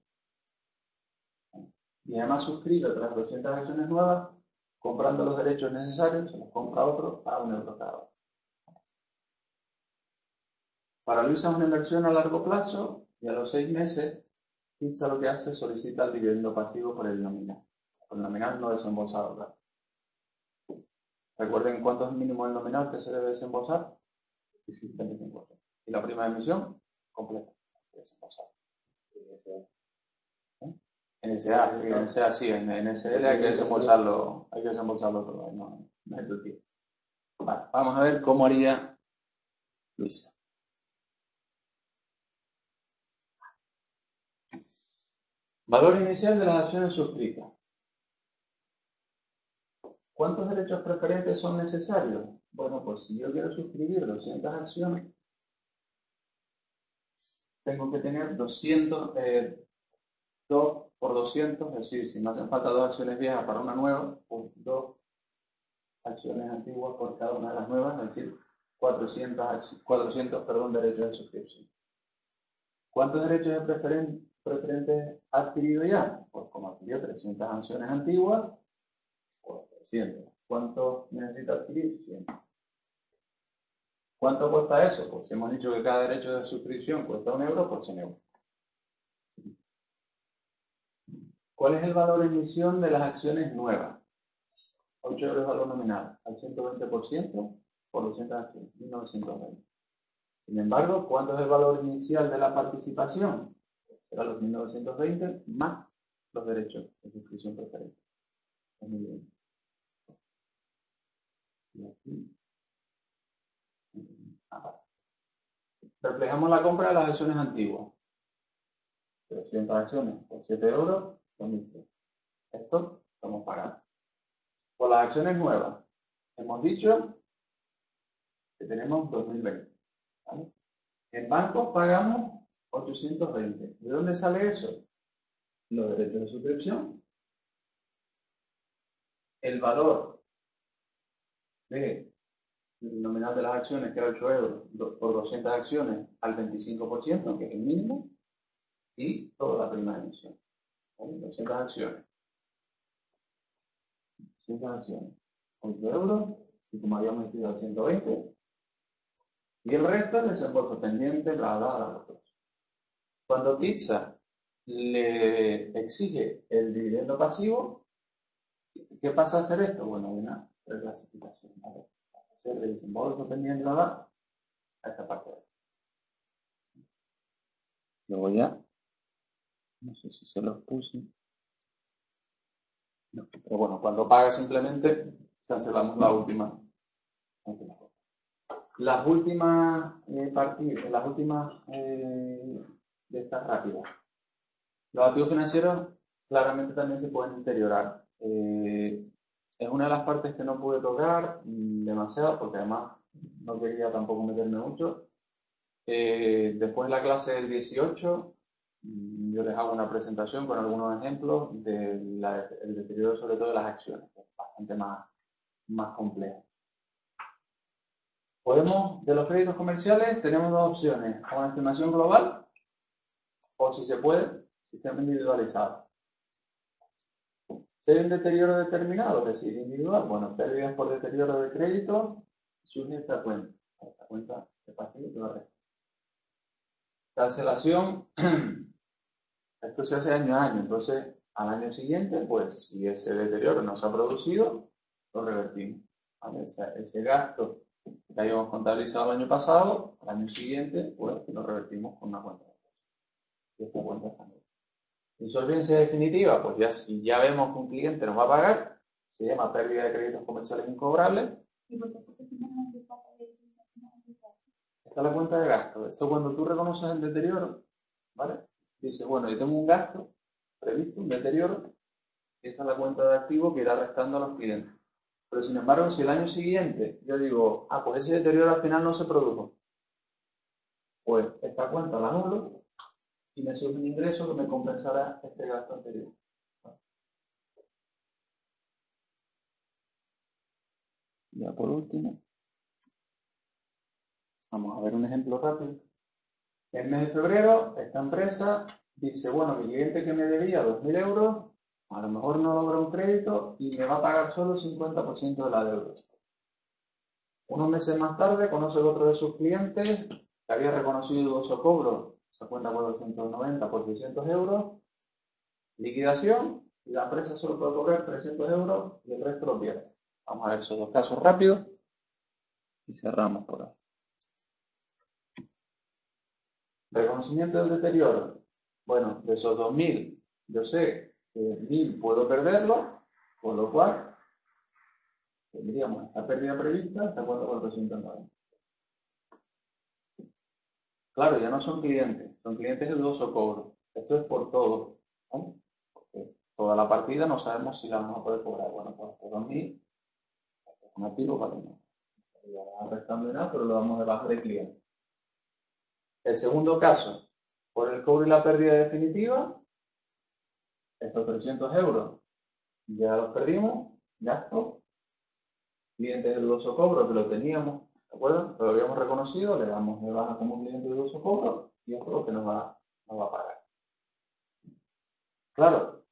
Y además suscribe otras doscientas acciones nuevas, comprando los derechos necesarios, se los compra a otro a un euro cada uno. Para Luisa es una inversión a largo plazo y a los seis meses, Pizza lo que hace es solicitar el dividendo pasivo por el nominal. Por el nominal no desembolsado, ¿verdad? Recuerden cuánto es el mínimo del nominal que se debe desembolsar. veinticinco por ciento. Y la prima de emisión, completa. Desembolsada. ¿Eh? En S A, sí, en S A sí, en, en S L hay que desembolsarlo, hay que desembolsarlo todo, no, no es deductible. Vale, vamos a ver cómo haría Luisa. Valor inicial de las acciones suscritas. ¿Cuántos derechos preferentes son necesarios? Bueno, pues si yo quiero suscribir doscientas acciones, tengo que tener doscientos, eh, dos por doscientos, es decir, si me hacen falta dos acciones viejas para una nueva, pues dos acciones antiguas por cada una de las nuevas, es decir, cuatrocientos, cuatrocientos perdón, derechos de suscripción. ¿Cuántos derechos de preferen, preferentes ha adquirido ya? Pues como adquirió trescientas acciones antiguas, pues trescientos. ¿Cuánto necesita adquirir? cien. ¿Cuánto cuesta eso? Pues si hemos dicho que cada derecho de suscripción cuesta un euro, pues cien euros. ¿Cuál es el valor de emisión de las acciones nuevas? ocho euros valor nominal, al ciento veinte por ciento por doscientas acciones, mil novecientos veinte. Sin embargo, ¿cuánto es el valor inicial de la participación? Será los mil novecientos veinte más los derechos de suscripción preferente. Muy bien. Y aquí. Ah, reflejamos la compra de las acciones antiguas. trescientas acciones por siete euros, dos mil cien. Esto estamos pagando. Por las acciones nuevas, hemos dicho que tenemos dos mil veinte. ¿Vale? En bancos pagamos ochocientos veinte. ¿De dónde sale eso? Los derechos de suscripción. El valor de el nominal de las acciones, que era ocho euros, por doscientas acciones al veinticinco por ciento, que es el mínimo, y toda la prima de emisión. ¿Vale? doscientas acciones. doscientas acciones. ocho euros, y como habíamos metido al ciento veinte, y el resto es desembolso pendiente, bla, bla, bla, bla. Cuando Titsa le exige el dividendo pasivo, ¿qué pasa a hacer esto? Bueno, hay una reclasificación. ¿Vale? Pasa a ser de desembolso pendiente, bla, bla, a esta parte de aquí. Luego ya, no sé si se los puse. No, pero bueno, cuando paga simplemente cancelamos la última. Las últimas eh, partidas, las últimas eh, de estas rápidas. Los activos financieros claramente también se pueden deteriorar. Eh, es una de las partes que no pude tocar mmm, demasiado, porque además no quería tampoco meterme mucho. Eh, después de la clase del dieciocho, mmm, yo les hago una presentación con algunos ejemplos del de deterioro, sobre todo de las acciones, que es bastante más, más complejo. Podemos, de los créditos comerciales, tenemos dos opciones: o una estimación global, o si se puede, sistema individualizado. Si hay un deterioro determinado, es decir, individual, bueno, pérdidas por deterioro de crédito, surge esta cuenta. Esta cuenta de pasivo y la red. Cancelación, esto se hace año a año, entonces al año siguiente, pues si ese deterioro no se ha producido, lo revertimos. ¿Vale? Ese, ese gasto que habíamos contabilizado el año pasado, al año siguiente, pues lo revertimos con una cuenta. Y esta cuenta se anula. Insolvencia definitiva, pues ya si ya vemos que un cliente nos va a pagar, se llama pérdida de créditos comerciales incobrables. ¿Y por qué se presenta en el dictamen de licencia? Esta es la cuenta de gasto. Esto cuando tú reconoces el deterioro, ¿vale? Dices, bueno, yo tengo un gasto previsto, un deterioro, y esta es la cuenta de activo que irá restando a los clientes. Pero sin embargo, si el año siguiente yo digo, ah, pues ese deterioro al final no se produjo, pues esta cuenta la anulo y me surge un ingreso que me compensará este gasto anterior. Ya por último, vamos a ver un ejemplo rápido. El mes de febrero, esta empresa dice, bueno, mi cliente que me debía dos mil euros, a lo mejor no logra un crédito y me va a pagar solo el cincuenta por ciento de la deuda. Unos meses más tarde conoce a otro de sus clientes que había reconocido dudoso cobro, se cuenta cuatrocientos noventa por seiscientos euros, liquidación, y la empresa solo puede cobrar trescientos euros y el resto lo pierde. Vamos a ver esos dos casos rápidos y cerramos por ahí. Reconocimiento del deterioro. Bueno, de esos dos mil, yo sé que mil puedo perderlo, con lo cual tendríamos esta pérdida prevista hasta cuatrocientos noventa. Claro, ya no son clientes, son clientes de dudoso cobro. Esto es por todo, ¿no? Porque toda la partida no sabemos si la vamos a poder cobrar. Bueno, pues por dos mil, esto es un activo para no. Ya va restando nada, pero lo damos debajo de cliente. El segundo caso, por el cobro y la pérdida definitiva, estos trescientos euros ya los perdimos, gasto, cliente de dudoso cobro que lo teníamos, ¿de acuerdo? Lo habíamos reconocido, le damos de baja como cliente de dudoso cobro y esto es lo que nos va, nos va a pagar. Claro,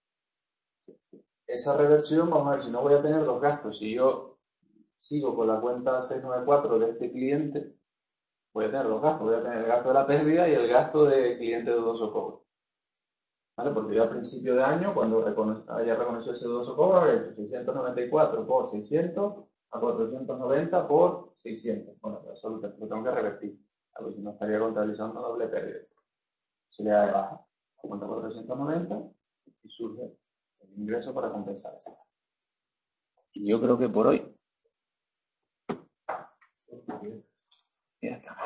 esa reversión, vamos a ver, si no voy a tener los gastos, si yo sigo con la cuenta seiscientos noventa y cuatro de este cliente, voy a tener dos gastos, voy a tener el gasto de la pérdida y el gasto de cliente de dudoso cobro. ¿Vale? Porque yo a principio de año, cuando recono- haya reconocido ese dudoso cobro, habré hecho seiscientos noventa y cuatro por seiscientos a cuatrocientos noventa por seiscientos. Bueno, pero eso lo, te- lo tengo que revertir, a ver si no estaría contabilizando doble pérdida. Se le da de baja, cuenta cuatrocientos noventa y surge el ingreso para compensar esa baja. Y yo creo que por hoy ya está.